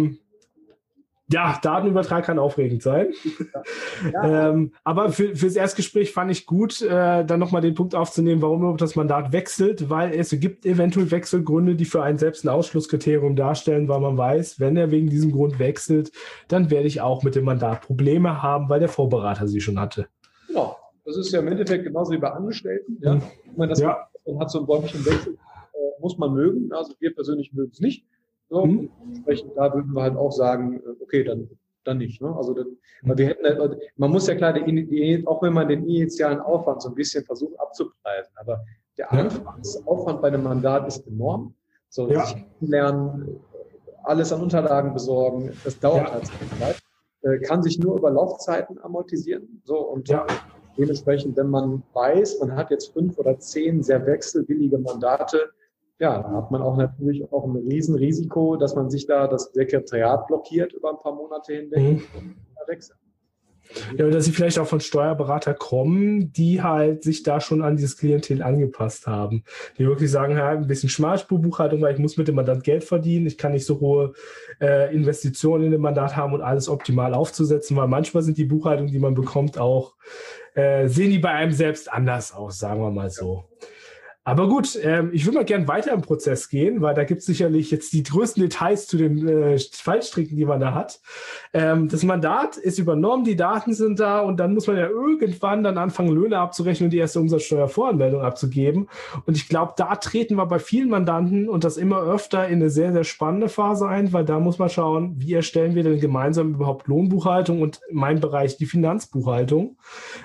Datenübertrag kann aufregend sein. Ja. Aber fürs Erstgespräch fand ich gut, dann nochmal den Punkt aufzunehmen, warum überhaupt das Mandat wechselt, weil es gibt eventuell Wechselgründe, die für einen selbst ein Ausschlusskriterium darstellen, weil man weiß, wenn er wegen diesem Grund wechselt, dann werde ich auch mit dem Mandat Probleme haben, weil der Vorberater sie schon hatte. Genau, das ist ja im Endeffekt genauso wie bei Angestellten. Ja? Man hat so einen bäumlichen Wechsel, muss man mögen, also wir persönlich mögen es nicht. So, entsprechend da würden wir halt auch sagen, okay, dann nicht. Ne? Also weil wir hätten, man muss ja klar, auch wenn man den initialen Aufwand so ein bisschen versucht abzupreisen, aber der Anfangsaufwand bei einem Mandat ist enorm. So, sich lernen, alles an Unterlagen besorgen, das dauert halt Zeit. Kann sich nur über Laufzeiten amortisieren. So, und dementsprechend, wenn man weiß, man hat jetzt 5 oder 10 sehr wechselwillige Mandate, ja, da hat man auch natürlich auch ein Riesenrisiko, dass man sich da das Sekretariat blockiert über ein paar Monate hinweg und wechselt. Ja, und dass sie vielleicht auch von Steuerberater kommen, die halt sich da schon an dieses Klientel angepasst haben. Die wirklich sagen, ja, ein bisschen Schmalspurbuchhaltung, weil ich muss mit dem Mandant Geld verdienen, ich kann nicht so hohe Investitionen in dem Mandat haben und alles optimal aufzusetzen, weil manchmal sind die Buchhaltungen, die man bekommt, auch, sehen die bei einem selbst anders aus, sagen wir mal so. Aber gut, ich würde mal gern weiter im Prozess gehen, weil da gibt es sicherlich jetzt die größten Details zu den Fallstricken, die man da hat. Das Mandat ist übernommen, die Daten sind da und dann muss man ja irgendwann dann anfangen, Löhne abzurechnen und die erste Umsatzsteuervoranmeldung abzugeben. Und ich glaube, da treten wir bei vielen Mandanten und das immer öfter in eine sehr, sehr spannende Phase ein, weil da muss man schauen, wie erstellen wir denn gemeinsam überhaupt Lohnbuchhaltung und in meinem Bereich die Finanzbuchhaltung.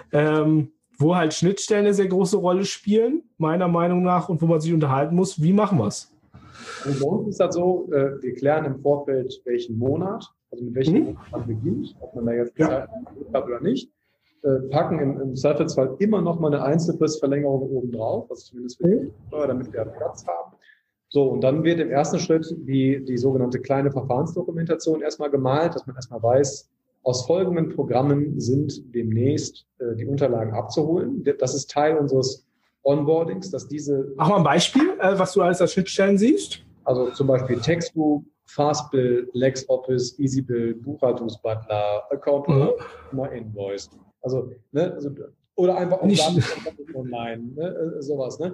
Wo halt Schnittstellen eine sehr große Rolle spielen, meiner Meinung nach, und wo man sich unterhalten muss, wie machen wir es? Also bei uns ist das so, wir klären im Vorfeld, welchen Monat, also mit welchem Monat man beginnt, ob man da jetzt Zeit hat oder nicht, packen im Zweifelsfall immer noch mal eine Einzelfristverlängerung oben drauf, also zumindest für die Steuer, damit wir Platz haben. So, und dann wird im ersten Schritt die sogenannte kleine Verfahrensdokumentation erstmal gemalt, dass man erstmal weiß, aus folgenden Programmen sind demnächst die Unterlagen abzuholen. Das ist Teil unseres Onboardings, dass diese... Mach mal ein Beispiel, was du alles als Schnittstellen siehst. Also zum Beispiel Textbook, Fastbill, LexOffice, EasyBill, Buchhaltungsbutler, Account Invoice. Also, ne, oder einfach auch Daten online, ne, sowas. Ne?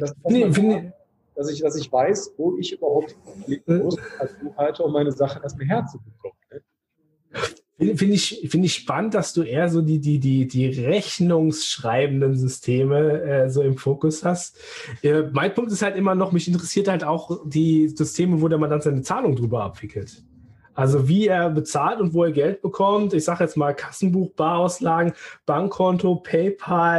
Dass ich weiß, wo ich überhaupt klicken muss als Buchhalter, um meine Sachen erstmal herzubekommen. Ne? Finde ich spannend, dass du eher so die rechnungsschreibenden Systeme so im Fokus hast. Mein Punkt ist halt immer noch, mich interessiert halt auch die Systeme, wo der Mandant seine Zahlung drüber abwickelt. Also wie er bezahlt und wo er Geld bekommt. Ich sage jetzt mal Kassenbuch, Barauslagen, Bankkonto, PayPal,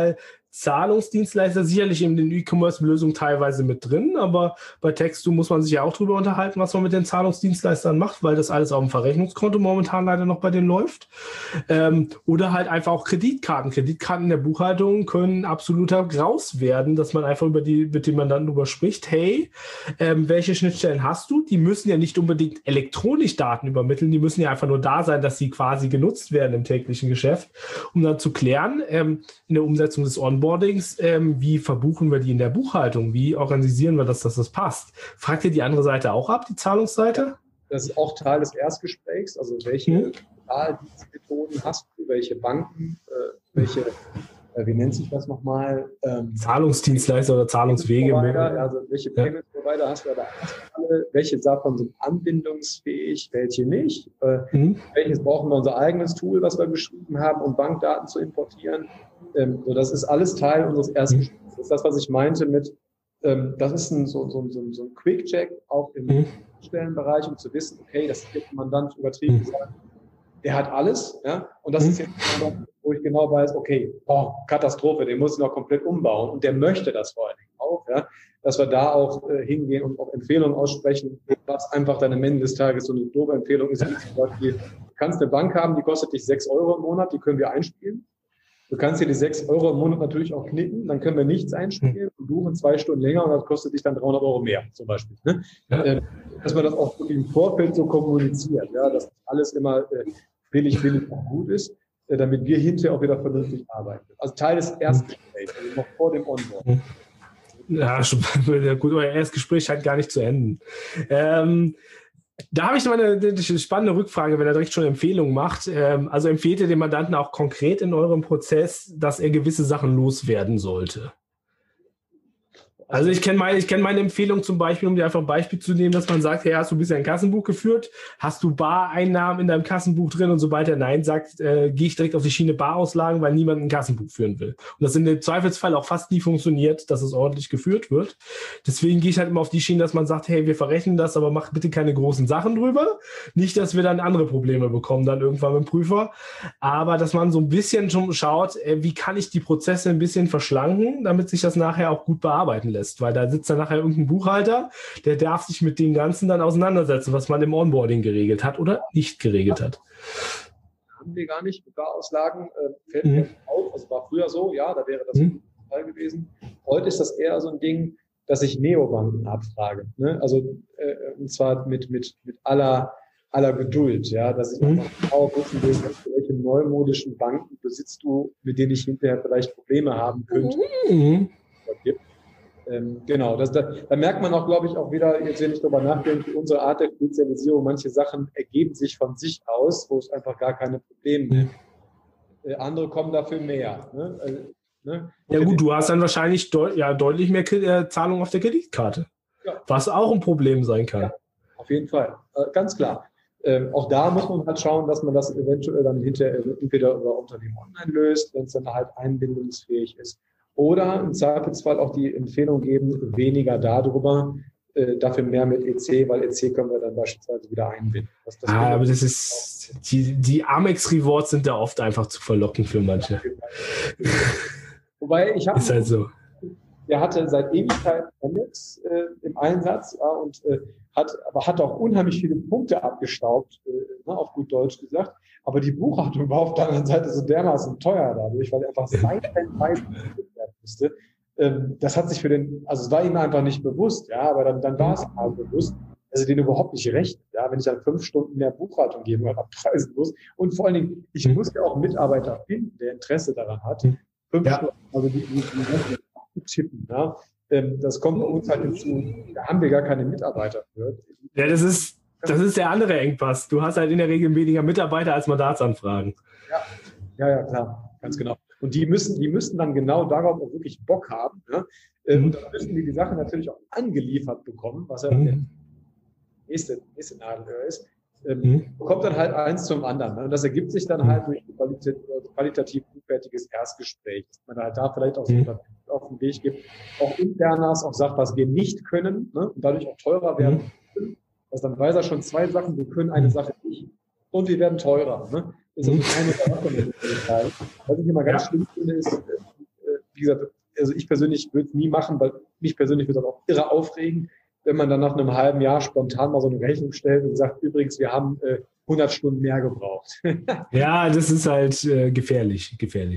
Zahlungsdienstleister sicherlich in den E-Commerce-Lösungen teilweise mit drin, aber bei Textu muss man sich ja auch drüber unterhalten, was man mit den Zahlungsdienstleistern macht, weil das alles auf dem Verrechnungskonto momentan leider noch bei denen läuft. Oder halt einfach auch Kreditkarten. Kreditkarten in der Buchhaltung können absoluter Graus werden, dass man einfach mit dem Mandanten drüber spricht, hey, welche Schnittstellen hast du? Die müssen ja nicht unbedingt elektronisch Daten übermitteln, die müssen ja einfach nur da sein, dass sie quasi genutzt werden im täglichen Geschäft, um dann zu klären, in der Umsetzung des Onboardings, wie verbuchen wir die in der Buchhaltung, wie organisieren wir das, dass das passt. Fragt ihr die andere Seite auch ab, die Zahlungsseite? Das ist auch Teil des Erstgesprächs, also welche Zahldienstmethoden hast du, welche Banken, welche, wie nennt sich das nochmal? Zahlungsdienstleister oder Zahlungswege. Also welche Payment-Provider hast du da alle, welche davon sind anbindungsfähig, welche nicht, welches brauchen wir unser eigenes Tool, was wir geschrieben haben, um Bankdaten zu importieren. So, das ist alles Teil unseres Erstgesprächs. Das ist das, was ich meinte mit, das ist so ein Quick-Check auch im Stellenbereich, um zu wissen, okay, das ist jetzt ein Mandant übertrieben gesagt, der hat alles, ja, und das ist jetzt ein Mandant, wo ich genau weiß, okay, Katastrophe, den muss ich noch komplett umbauen und der möchte das vor allen Dingen auch, ja, dass wir da auch hingehen und auch Empfehlungen aussprechen, was einfach dann am Ende des Tages so eine doofe Empfehlung ist, wie zum Beispiel, du kannst eine Bank haben, die kostet dich 6 Euro im Monat, die können wir einspielen. Du kannst dir die 6 Euro im Monat natürlich auch knicken, dann können wir nichts einspielen und buchen 2 Stunden länger und das kostet dich dann 300 Euro mehr zum Beispiel. Ne? Ja. Dass man das auch wirklich im Vorfeld so kommuniziert, ja, dass alles immer billig auch gut ist, damit wir hinterher auch wieder vernünftig arbeiten. Also Teil des Erstgesprächs, also noch vor dem Onboard. Ja, gut, euer Erstgespräch scheint gar nicht zu enden. Da habe ich noch eine spannende Rückfrage, wenn er direkt schon Empfehlungen macht. Also empfehlt ihr dem Mandanten auch konkret in eurem Prozess, dass er gewisse Sachen loswerden sollte? Also ich kenne meine Empfehlung zum Beispiel, um dir einfach ein Beispiel zu nehmen, dass man sagt, hey, hast du bisher ein Kassenbuch geführt? Hast du Bareinnahmen in deinem Kassenbuch drin? Und sobald er Nein sagt, gehe ich direkt auf die Schiene Barauslagen, weil niemand ein Kassenbuch führen will. Und das in dem Zweifelsfall auch fast nie funktioniert, dass es ordentlich geführt wird. Deswegen gehe ich halt immer auf die Schiene, dass man sagt, hey, wir verrechnen das, aber mach bitte keine großen Sachen drüber. Nicht, dass wir dann andere Probleme bekommen, dann irgendwann mit dem Prüfer. Aber dass man so ein bisschen schon schaut, wie kann ich die Prozesse ein bisschen verschlanken, damit sich das nachher auch gut bearbeiten lässt. Weil da sitzt dann nachher irgendein Buchhalter, der darf sich mit dem Ganzen dann auseinandersetzen, was man im Onboarding geregelt hat oder nicht geregelt hat. Haben wir gar nicht mit Barauslagen, fällt mir auf, also war früher so, ja, da wäre das ein Fall gewesen. Heute ist das eher so ein Ding, dass ich Neobanken abfrage, ne? Also und zwar mit aller Geduld, ja, dass ich einfach auch wissen will, welche neumodischen Banken besitzt du, mit denen ich hinterher vielleicht Probleme haben könnte. Genau, da merkt man auch, glaube ich, auch wieder, jetzt wenn ich darüber nachdenke, unsere Art der Spezialisierung, manche Sachen ergeben sich von sich aus, wo es einfach gar keine Probleme gibt. Andere kommen dafür mehr. Ne? Ja gut, du hast dann wahrscheinlich deutlich mehr Zahlung auf der Kreditkarte, was auch ein Problem sein kann. Ja, auf jeden Fall, ganz klar. Auch da muss man halt schauen, dass man das eventuell dann hinterher entweder über Unternehmen online löst, wenn es dann halt einbindungsfähig ist. Oder im Zweifelsfall auch die Empfehlung geben, weniger darüber, dafür mehr mit EC, weil EC können wir dann beispielsweise wieder einbinden. Aber das ist, die Amex-Rewards sind da oft einfach zu verlockend für manche. Wobei, ist halt so. Der hatte seit Ewigkeit Amex im Einsatz und hat auch unheimlich viele Punkte abgestaubt, auf gut Deutsch gesagt. Aber die Buchhaltung war auf der anderen Seite so dermaßen teuer dadurch, weil er einfach seitenweise werden musste. Das hat sich also es war ihm einfach nicht bewusst, ja, aber dann war es halt bewusst, dass er den überhaupt nicht rechnet, ja, wenn ich dann 5 Stunden mehr Buchhaltung geben oder abpreisen muss. Und vor allen Dingen, ich muss ja auch einen Mitarbeiter finden, der Interesse daran hat, 5 Stunden, also die tippen, ja. Das kommt bei uns halt hinzu, da haben wir gar keine Mitarbeiter für. Ja, das ist der andere Engpass. Du hast halt in der Regel weniger Mitarbeiter als Mandatsanfragen. Ja, klar, ganz genau. Und die müssen dann genau darauf auch wirklich Bock haben. Ja? Und dann müssen die Sache natürlich auch angeliefert bekommen, was ja der nächste Nadelöhr ist. Kommt dann halt eins zum anderen. Ne? Und das ergibt sich dann halt durch ein qualitativ hochwertiges Erstgespräch, dass man halt da vielleicht auch so auf den Weg gibt, auch internas auch sagt, was wir nicht können, ne? Und dadurch auch teurer werden können. Also dann weiß er schon 2 Sachen, wir können eine Sache nicht und wir werden teurer. Ne? Das ist also eine Sache. Was ich immer ganz schlimm finde, ist, wie gesagt, also ich persönlich würde es nie machen, weil mich persönlich würde es auch irre aufregen, wenn man dann nach einem halben Jahr spontan mal so eine Rechnung stellt und sagt, übrigens, wir haben 100 Stunden mehr gebraucht. Ja, das ist halt gefährlich.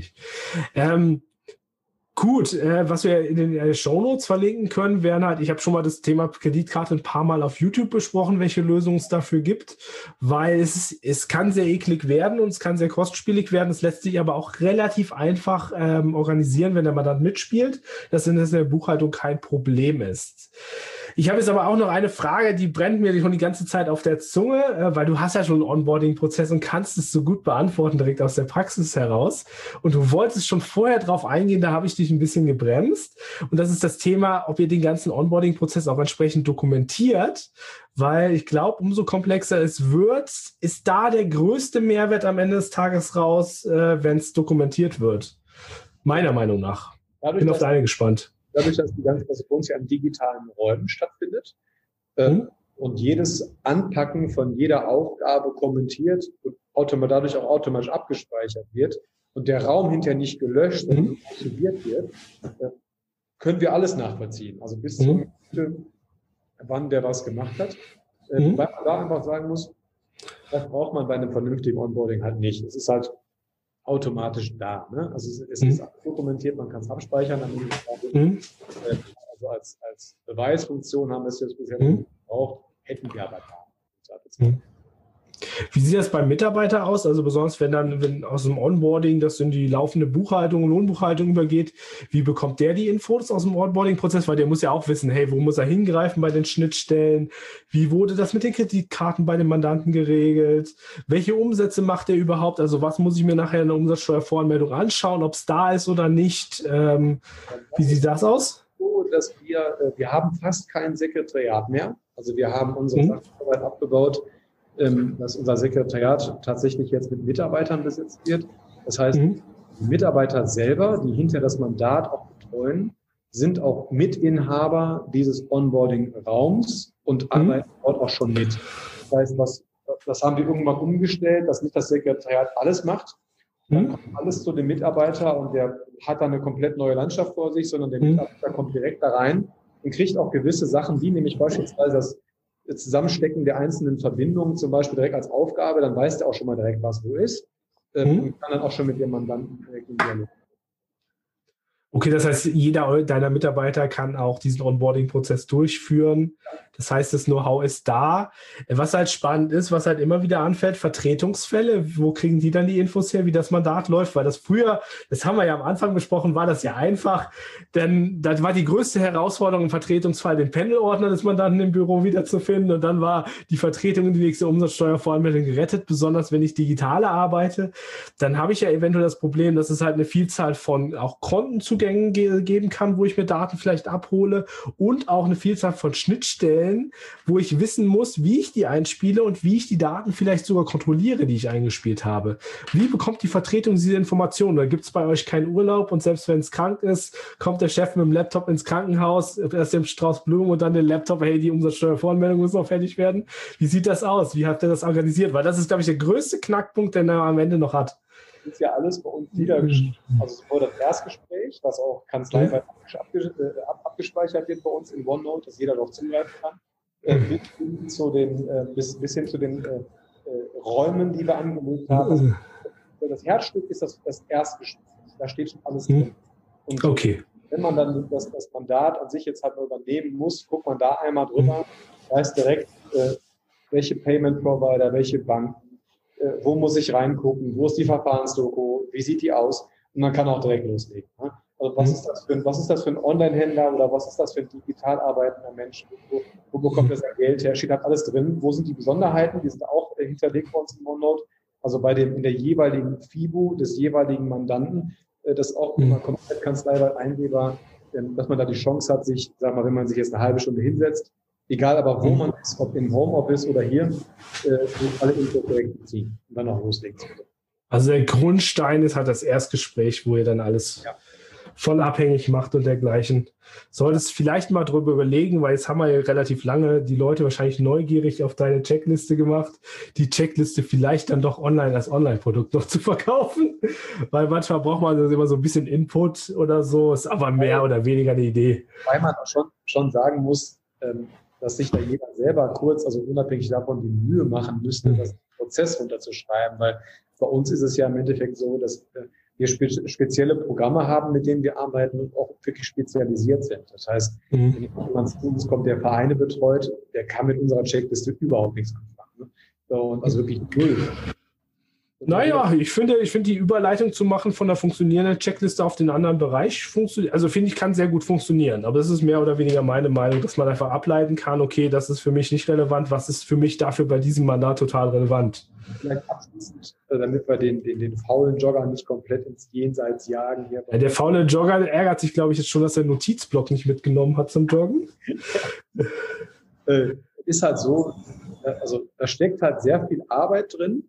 Gut, was wir in den Shownotes verlinken können, wären halt, ich habe schon mal das Thema Kreditkarte ein paar Mal auf YouTube besprochen, welche Lösungen es dafür gibt, weil es kann sehr eklig werden und es kann sehr kostspielig werden. Es lässt sich aber auch relativ einfach organisieren, wenn der Mandant mitspielt, dass in der Buchhaltung kein Problem ist. Ich habe jetzt aber auch noch eine Frage, die brennt mir schon die ganze Zeit auf der Zunge, weil du hast ja schon einen Onboarding-Prozess und kannst es so gut beantworten, direkt aus der Praxis heraus. Und du wolltest schon vorher drauf eingehen, da habe ich dich ein bisschen gebremst. Und das ist das Thema, ob ihr den ganzen Onboarding-Prozess auch entsprechend dokumentiert, weil ich glaube, umso komplexer es wird, ist da der größte Mehrwert am Ende des Tages raus, wenn es dokumentiert wird. Meiner Meinung nach. Bin auf deine gespannt. Dadurch, dass die ganze Sache bei uns ja in digitalen Räumen stattfindet und jedes Anpacken von jeder Aufgabe kommentiert und dadurch auch automatisch abgespeichert wird und der Raum hinterher nicht gelöscht und archiviert wird, können wir alles nachvollziehen. Also bis zur Minute, wann der was gemacht hat. Weil man da einfach sagen muss, das braucht man bei einem vernünftigen Onboarding halt nicht. Es ist halt automatisch da. Ne? Also es ist dokumentiert, man kann es abspeichern. Also als Beweisfunktion haben wir es jetzt bisher nicht gebraucht, hätten wir aber da. Wie sieht das beim Mitarbeiter aus? Also besonders wenn aus dem Onboarding das in die laufende Buchhaltung, Lohnbuchhaltung übergeht, wie bekommt der die Infos aus dem Onboarding-Prozess? Weil der muss ja auch wissen, hey, wo muss er hingreifen bei den Schnittstellen? Wie wurde das mit den Kreditkarten bei den Mandanten geregelt? Welche Umsätze macht er überhaupt? Also was muss ich mir nachher in der Umsatzsteuervoranmeldung anschauen, ob es da ist oder nicht? Wie sieht das aus? So, dass wir haben fast kein Sekretariat mehr. Also wir haben unsere Sacharbeit abgebaut, dass unser Sekretariat tatsächlich jetzt mit Mitarbeitern besetzt wird. Das heißt, die Mitarbeiter selber, die hinter das Mandat auch betreuen, sind auch Mitinhaber dieses Onboarding-Raums und arbeiten dort auch schon mit. Das heißt, das haben wir irgendwann umgestellt, dass nicht das Sekretariat alles macht. Dann kommt alles zu dem Mitarbeiter und der hat dann eine komplett neue Landschaft vor sich, sondern der Mitarbeiter kommt direkt da rein und kriegt auch gewisse Sachen, wie nämlich beispielsweise das Zusammenstecken der einzelnen Verbindungen zum Beispiel direkt als Aufgabe, dann weiß der auch schon mal direkt, was wo ist und kann dann auch schon mit dem Mandanten direkt in Dialog. Okay, das heißt, jeder deiner Mitarbeiter kann auch diesen Onboarding-Prozess durchführen. Das heißt, das Know-how ist da. Was halt spannend ist, was halt immer wieder anfällt, Vertretungsfälle. Wo kriegen die dann die Infos her, wie das Mandat läuft? Weil das früher, das haben wir ja am Anfang besprochen, war das ja einfach. Denn das war die größte Herausforderung im Vertretungsfall, den Pendelordner des Mandanten im Büro wiederzufinden. Und dann war die Vertretung in die nächste Umsatzsteuervoranmeldung gerettet. Besonders wenn ich digital arbeite, dann habe ich ja eventuell das Problem, dass es halt eine Vielzahl von auch Kontenzugängen geben kann, wo ich mir Daten vielleicht abhole und auch eine Vielzahl von Schnittstellen, wo ich wissen muss, wie ich die einspiele und wie ich die Daten vielleicht sogar kontrolliere, die ich eingespielt habe. Wie bekommt die Vertretung diese Informationen? Da gibt es bei euch keinen Urlaub und selbst wenn es krank ist, kommt der Chef mit dem Laptop ins Krankenhaus, erst dem Strauß Blumen und dann den Laptop, hey, die Umsatzsteuervoranmeldung muss noch fertig werden. Wie sieht das aus? Wie habt ihr das organisiert? Weil das ist, glaube ich, der größte Knackpunkt, den er am Ende noch hat. Das ist ja alles bei uns niedergeschrieben. Also sowohl das Erstgespräch, was auch kanzleiweit abgespeichert wird bei uns in OneNote, dass jeder darauf zugreifen kann, bis hin zu den Räumen, die wir angelegt haben. Also, das Herzstück ist das Erstgespräch. Da steht schon alles drin. Und wenn man dann das Mandat an sich jetzt halt mal übernehmen muss, guckt man da einmal drüber, weiß direkt, welche Payment Provider, welche Banken, wo muss ich reingucken, wo ist die Verfahrensdoku, wie sieht die aus? Und man kann auch direkt loslegen. Ne? Also was ist das für ein Online-Händler oder was ist das für ein digital arbeitender Mensch? Wo bekommt er sein Geld her? Steht halt alles drin. Wo sind die Besonderheiten? Die sind auch hinterlegt bei uns in OneNote. Also in der jeweiligen FIBU des jeweiligen Mandanten, das auch immer komplett kanzleiweit einsehbar, dass man da die Chance hat, sich, sag mal, wenn man sich jetzt eine halbe Stunde hinsetzt, egal aber wo man ist, ob im Homeoffice oder hier, alle Infos direkt beziehen und dann auch loslegen. Also der Grundstein ist halt das Erstgespräch, wo ihr dann alles von abhängig macht und dergleichen. Solltest vielleicht mal drüber überlegen, weil jetzt haben wir ja relativ lange die Leute wahrscheinlich neugierig auf deine Checkliste gemacht, die Checkliste vielleicht dann doch online als Online-Produkt noch zu verkaufen, weil manchmal braucht man das immer so ein bisschen Input oder so, ist aber mehr oder weniger eine Idee. Weil man schon sagen muss, dass sich da jeder selber kurz, also unabhängig davon, die Mühe machen müsste, das Prozess runterzuschreiben, weil bei uns ist es ja im Endeffekt so, dass wir spezielle Programme haben, mit denen wir arbeiten und auch wirklich spezialisiert sind. Das heißt, wenn jemand zu uns kommt, der Vereine betreut, der kann mit unserer Checkliste überhaupt nichts anfangen. Ne? So, also wirklich null. Naja, ich finde die Überleitung zu machen von der funktionierenden Checkliste auf den anderen Bereich also finde ich, kann sehr gut funktionieren. Aber das ist mehr oder weniger meine Meinung, dass man einfach ableiten kann, okay, das ist für mich nicht relevant, was ist für mich dafür bei diesem Mandat total relevant. Vielleicht abschließend, damit wir den faulen Jogger nicht komplett ins Jenseits jagen. Hier. Ja, der faule Jogger ärgert sich, glaube ich, jetzt schon, dass er den Notizblock nicht mitgenommen hat zum Joggen. Ist halt so, also da steckt halt sehr viel Arbeit drin.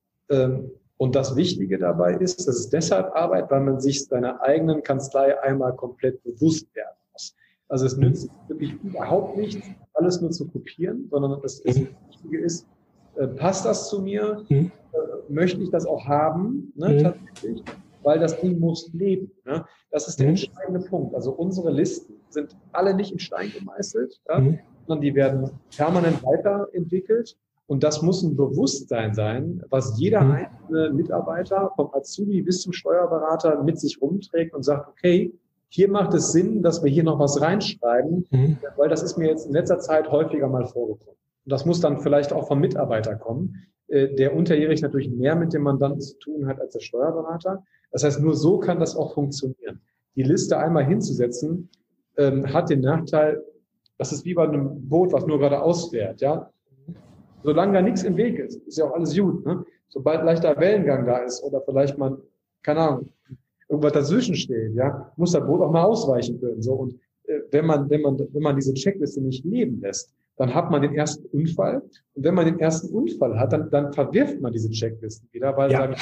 Und das Wichtige dabei ist, das ist deshalb Arbeit, weil man sich seiner eigenen Kanzlei einmal komplett bewusst werden muss. Also es nützt wirklich überhaupt nichts, alles nur zu kopieren, sondern das Wichtige ist, passt das zu mir? Möchte ich das auch haben? Ne, tatsächlich, weil das Ding muss leben. Ne? Das ist der entscheidende Punkt. Also unsere Listen sind alle nicht in Stein gemeißelt, sondern die werden permanent weiterentwickelt. Und das muss ein Bewusstsein sein, was jeder einzelne Mitarbeiter vom Azubi bis zum Steuerberater mit sich rumträgt und sagt, okay, hier macht es Sinn, dass wir hier noch was reinschreiben, weil das ist mir jetzt in letzter Zeit häufiger mal vorgekommen. Und das muss dann vielleicht auch vom Mitarbeiter kommen, der unterjährig natürlich mehr mit dem Mandanten zu tun hat als der Steuerberater. Das heißt, nur so kann das auch funktionieren. Die Liste einmal hinzusetzen, hat den Nachteil, das ist wie bei einem Boot, was nur geradeaus fährt, ja. Solange da nichts im Weg ist ja auch alles gut. Ne? Sobald leichter Wellengang da ist oder vielleicht mal, keine Ahnung, irgendwas dazwischen steht, ja, muss das Boot auch mal ausweichen können. So. Und wenn man diese Checkliste nicht leben lässt, dann hat man den ersten Unfall. Und wenn man den ersten Unfall hat, dann verwirft man diese Checklisten wieder, weil sagen,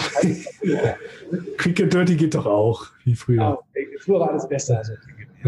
Quick and Dirty geht doch auch, wie früher. Ja, früher war alles besser. Also,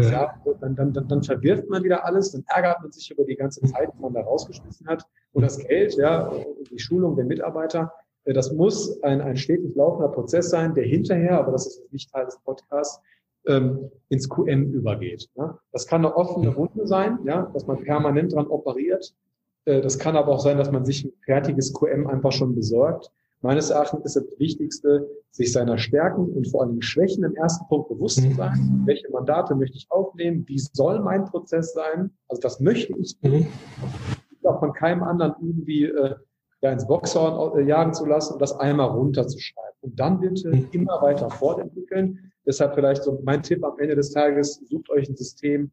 dann verwirft man wieder alles, dann ärgert man sich über die ganze Zeit, die man da rausgeschmissen hat. Und das Geld, die Schulung der Mitarbeiter, das muss ein stetig laufender Prozess sein, der hinterher, aber das ist nicht Teil des Podcasts, ins QM übergeht. Ja? Das kann eine offene Wunde sein, ja, dass man permanent dran operiert. Das kann aber auch sein, dass man sich ein fertiges QM einfach schon besorgt. Meines Erachtens ist das Wichtigste, sich seiner Stärken und vor allem Schwächen im ersten Punkt bewusst zu sein. Welche Mandate möchte ich aufnehmen? Wie soll mein Prozess sein? Also was möchte ich tun? Ich auch von keinem anderen irgendwie ins Boxhorn jagen zu lassen und das einmal runterzuschreiben. Und dann bitte immer weiter fortentwickeln. Deshalb vielleicht so mein Tipp am Ende des Tages, sucht euch ein System,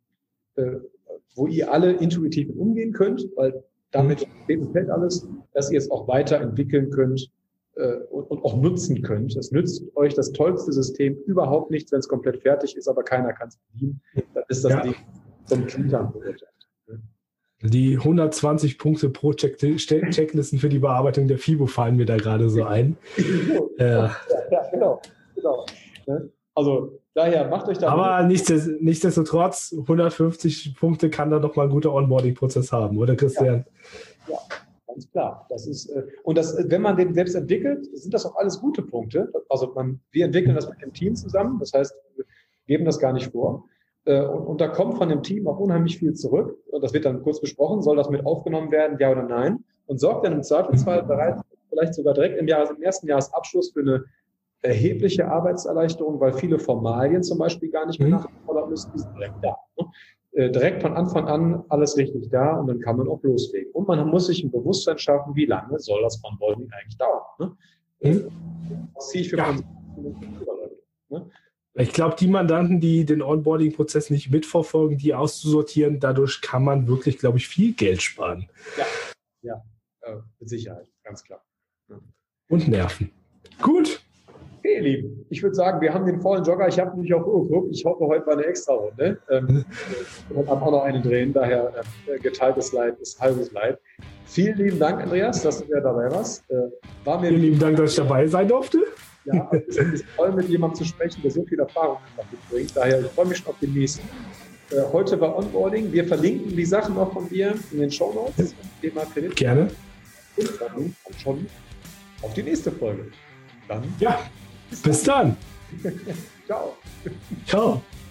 wo ihr alle intuitiv mit umgehen könnt, weil damit steht und fällt alles, dass ihr es auch weiterentwickeln könnt und auch nutzen könnt. Es nützt euch das tollste System überhaupt nichts, wenn es komplett fertig ist, aber keiner kann es bedienen. Dann ist das Ding zum Klinkern verurteilt. Die 120 Punkte pro Checklisten für die Bearbeitung der FIBO fallen mir da gerade so ein. Ja, genau. Also daher macht euch da... Aber nichtsdestotrotz, 150 Punkte kann da doch mal ein guter Onboarding-Prozess haben, oder Christian? Ja, ganz klar. Das ist, und wenn man den selbst entwickelt, sind das auch alles gute Punkte. Also wir entwickeln das mit dem Team zusammen, das heißt, wir geben das gar nicht vor. Und da kommt von dem Team auch unheimlich viel zurück. Und das wird dann kurz besprochen, soll das mit aufgenommen werden, ja oder nein? Und sorgt dann im Zweifelsfall bereits, vielleicht sogar direkt im ersten Jahresabschluss für eine erhebliche Arbeitserleichterung, weil viele Formalien zum Beispiel gar nicht mehr nachgefordert müssen, die sind direkt da. Ne? Direkt von Anfang an alles richtig da und dann kann man auch loslegen. Und man muss sich ein Bewusstsein schaffen, wie lange soll das Onboarding eigentlich dauern. Ne? Was ziehe ich für ne? Ich glaube, die Mandanten, die den Onboarding-Prozess nicht mitverfolgen, die auszusortieren, dadurch kann man wirklich, glaube ich, viel Geld sparen. Ja, mit Sicherheit, ganz klar. Ja. Und Nerven. Gut. Okay, ihr Lieben, ich würde sagen, wir haben den vollen Jogger. Ich habe nämlich auf Uhr geguckt. Ich hoffe, heute war eine Extra-Runde. Wir haben auch noch eine drehen, daher geteiltes Leid ist halbes Leid. Vielen lieben Dank, Andreas, dass du wieder dabei warst. Vielen lieben Dank, dass ich dabei sein durfte. Ja, es ist toll, mit jemandem zu sprechen, der so viel Erfahrung mitbringt. Daher, ich freue mich schon auf den nächsten. Heute war Onboarding. Wir verlinken die Sachen noch von dir in den Shownotes. Thema Kredit. Gerne. Und dann schon auf die nächste Folge. Dann. Ja, bis dann. Ciao. Ciao.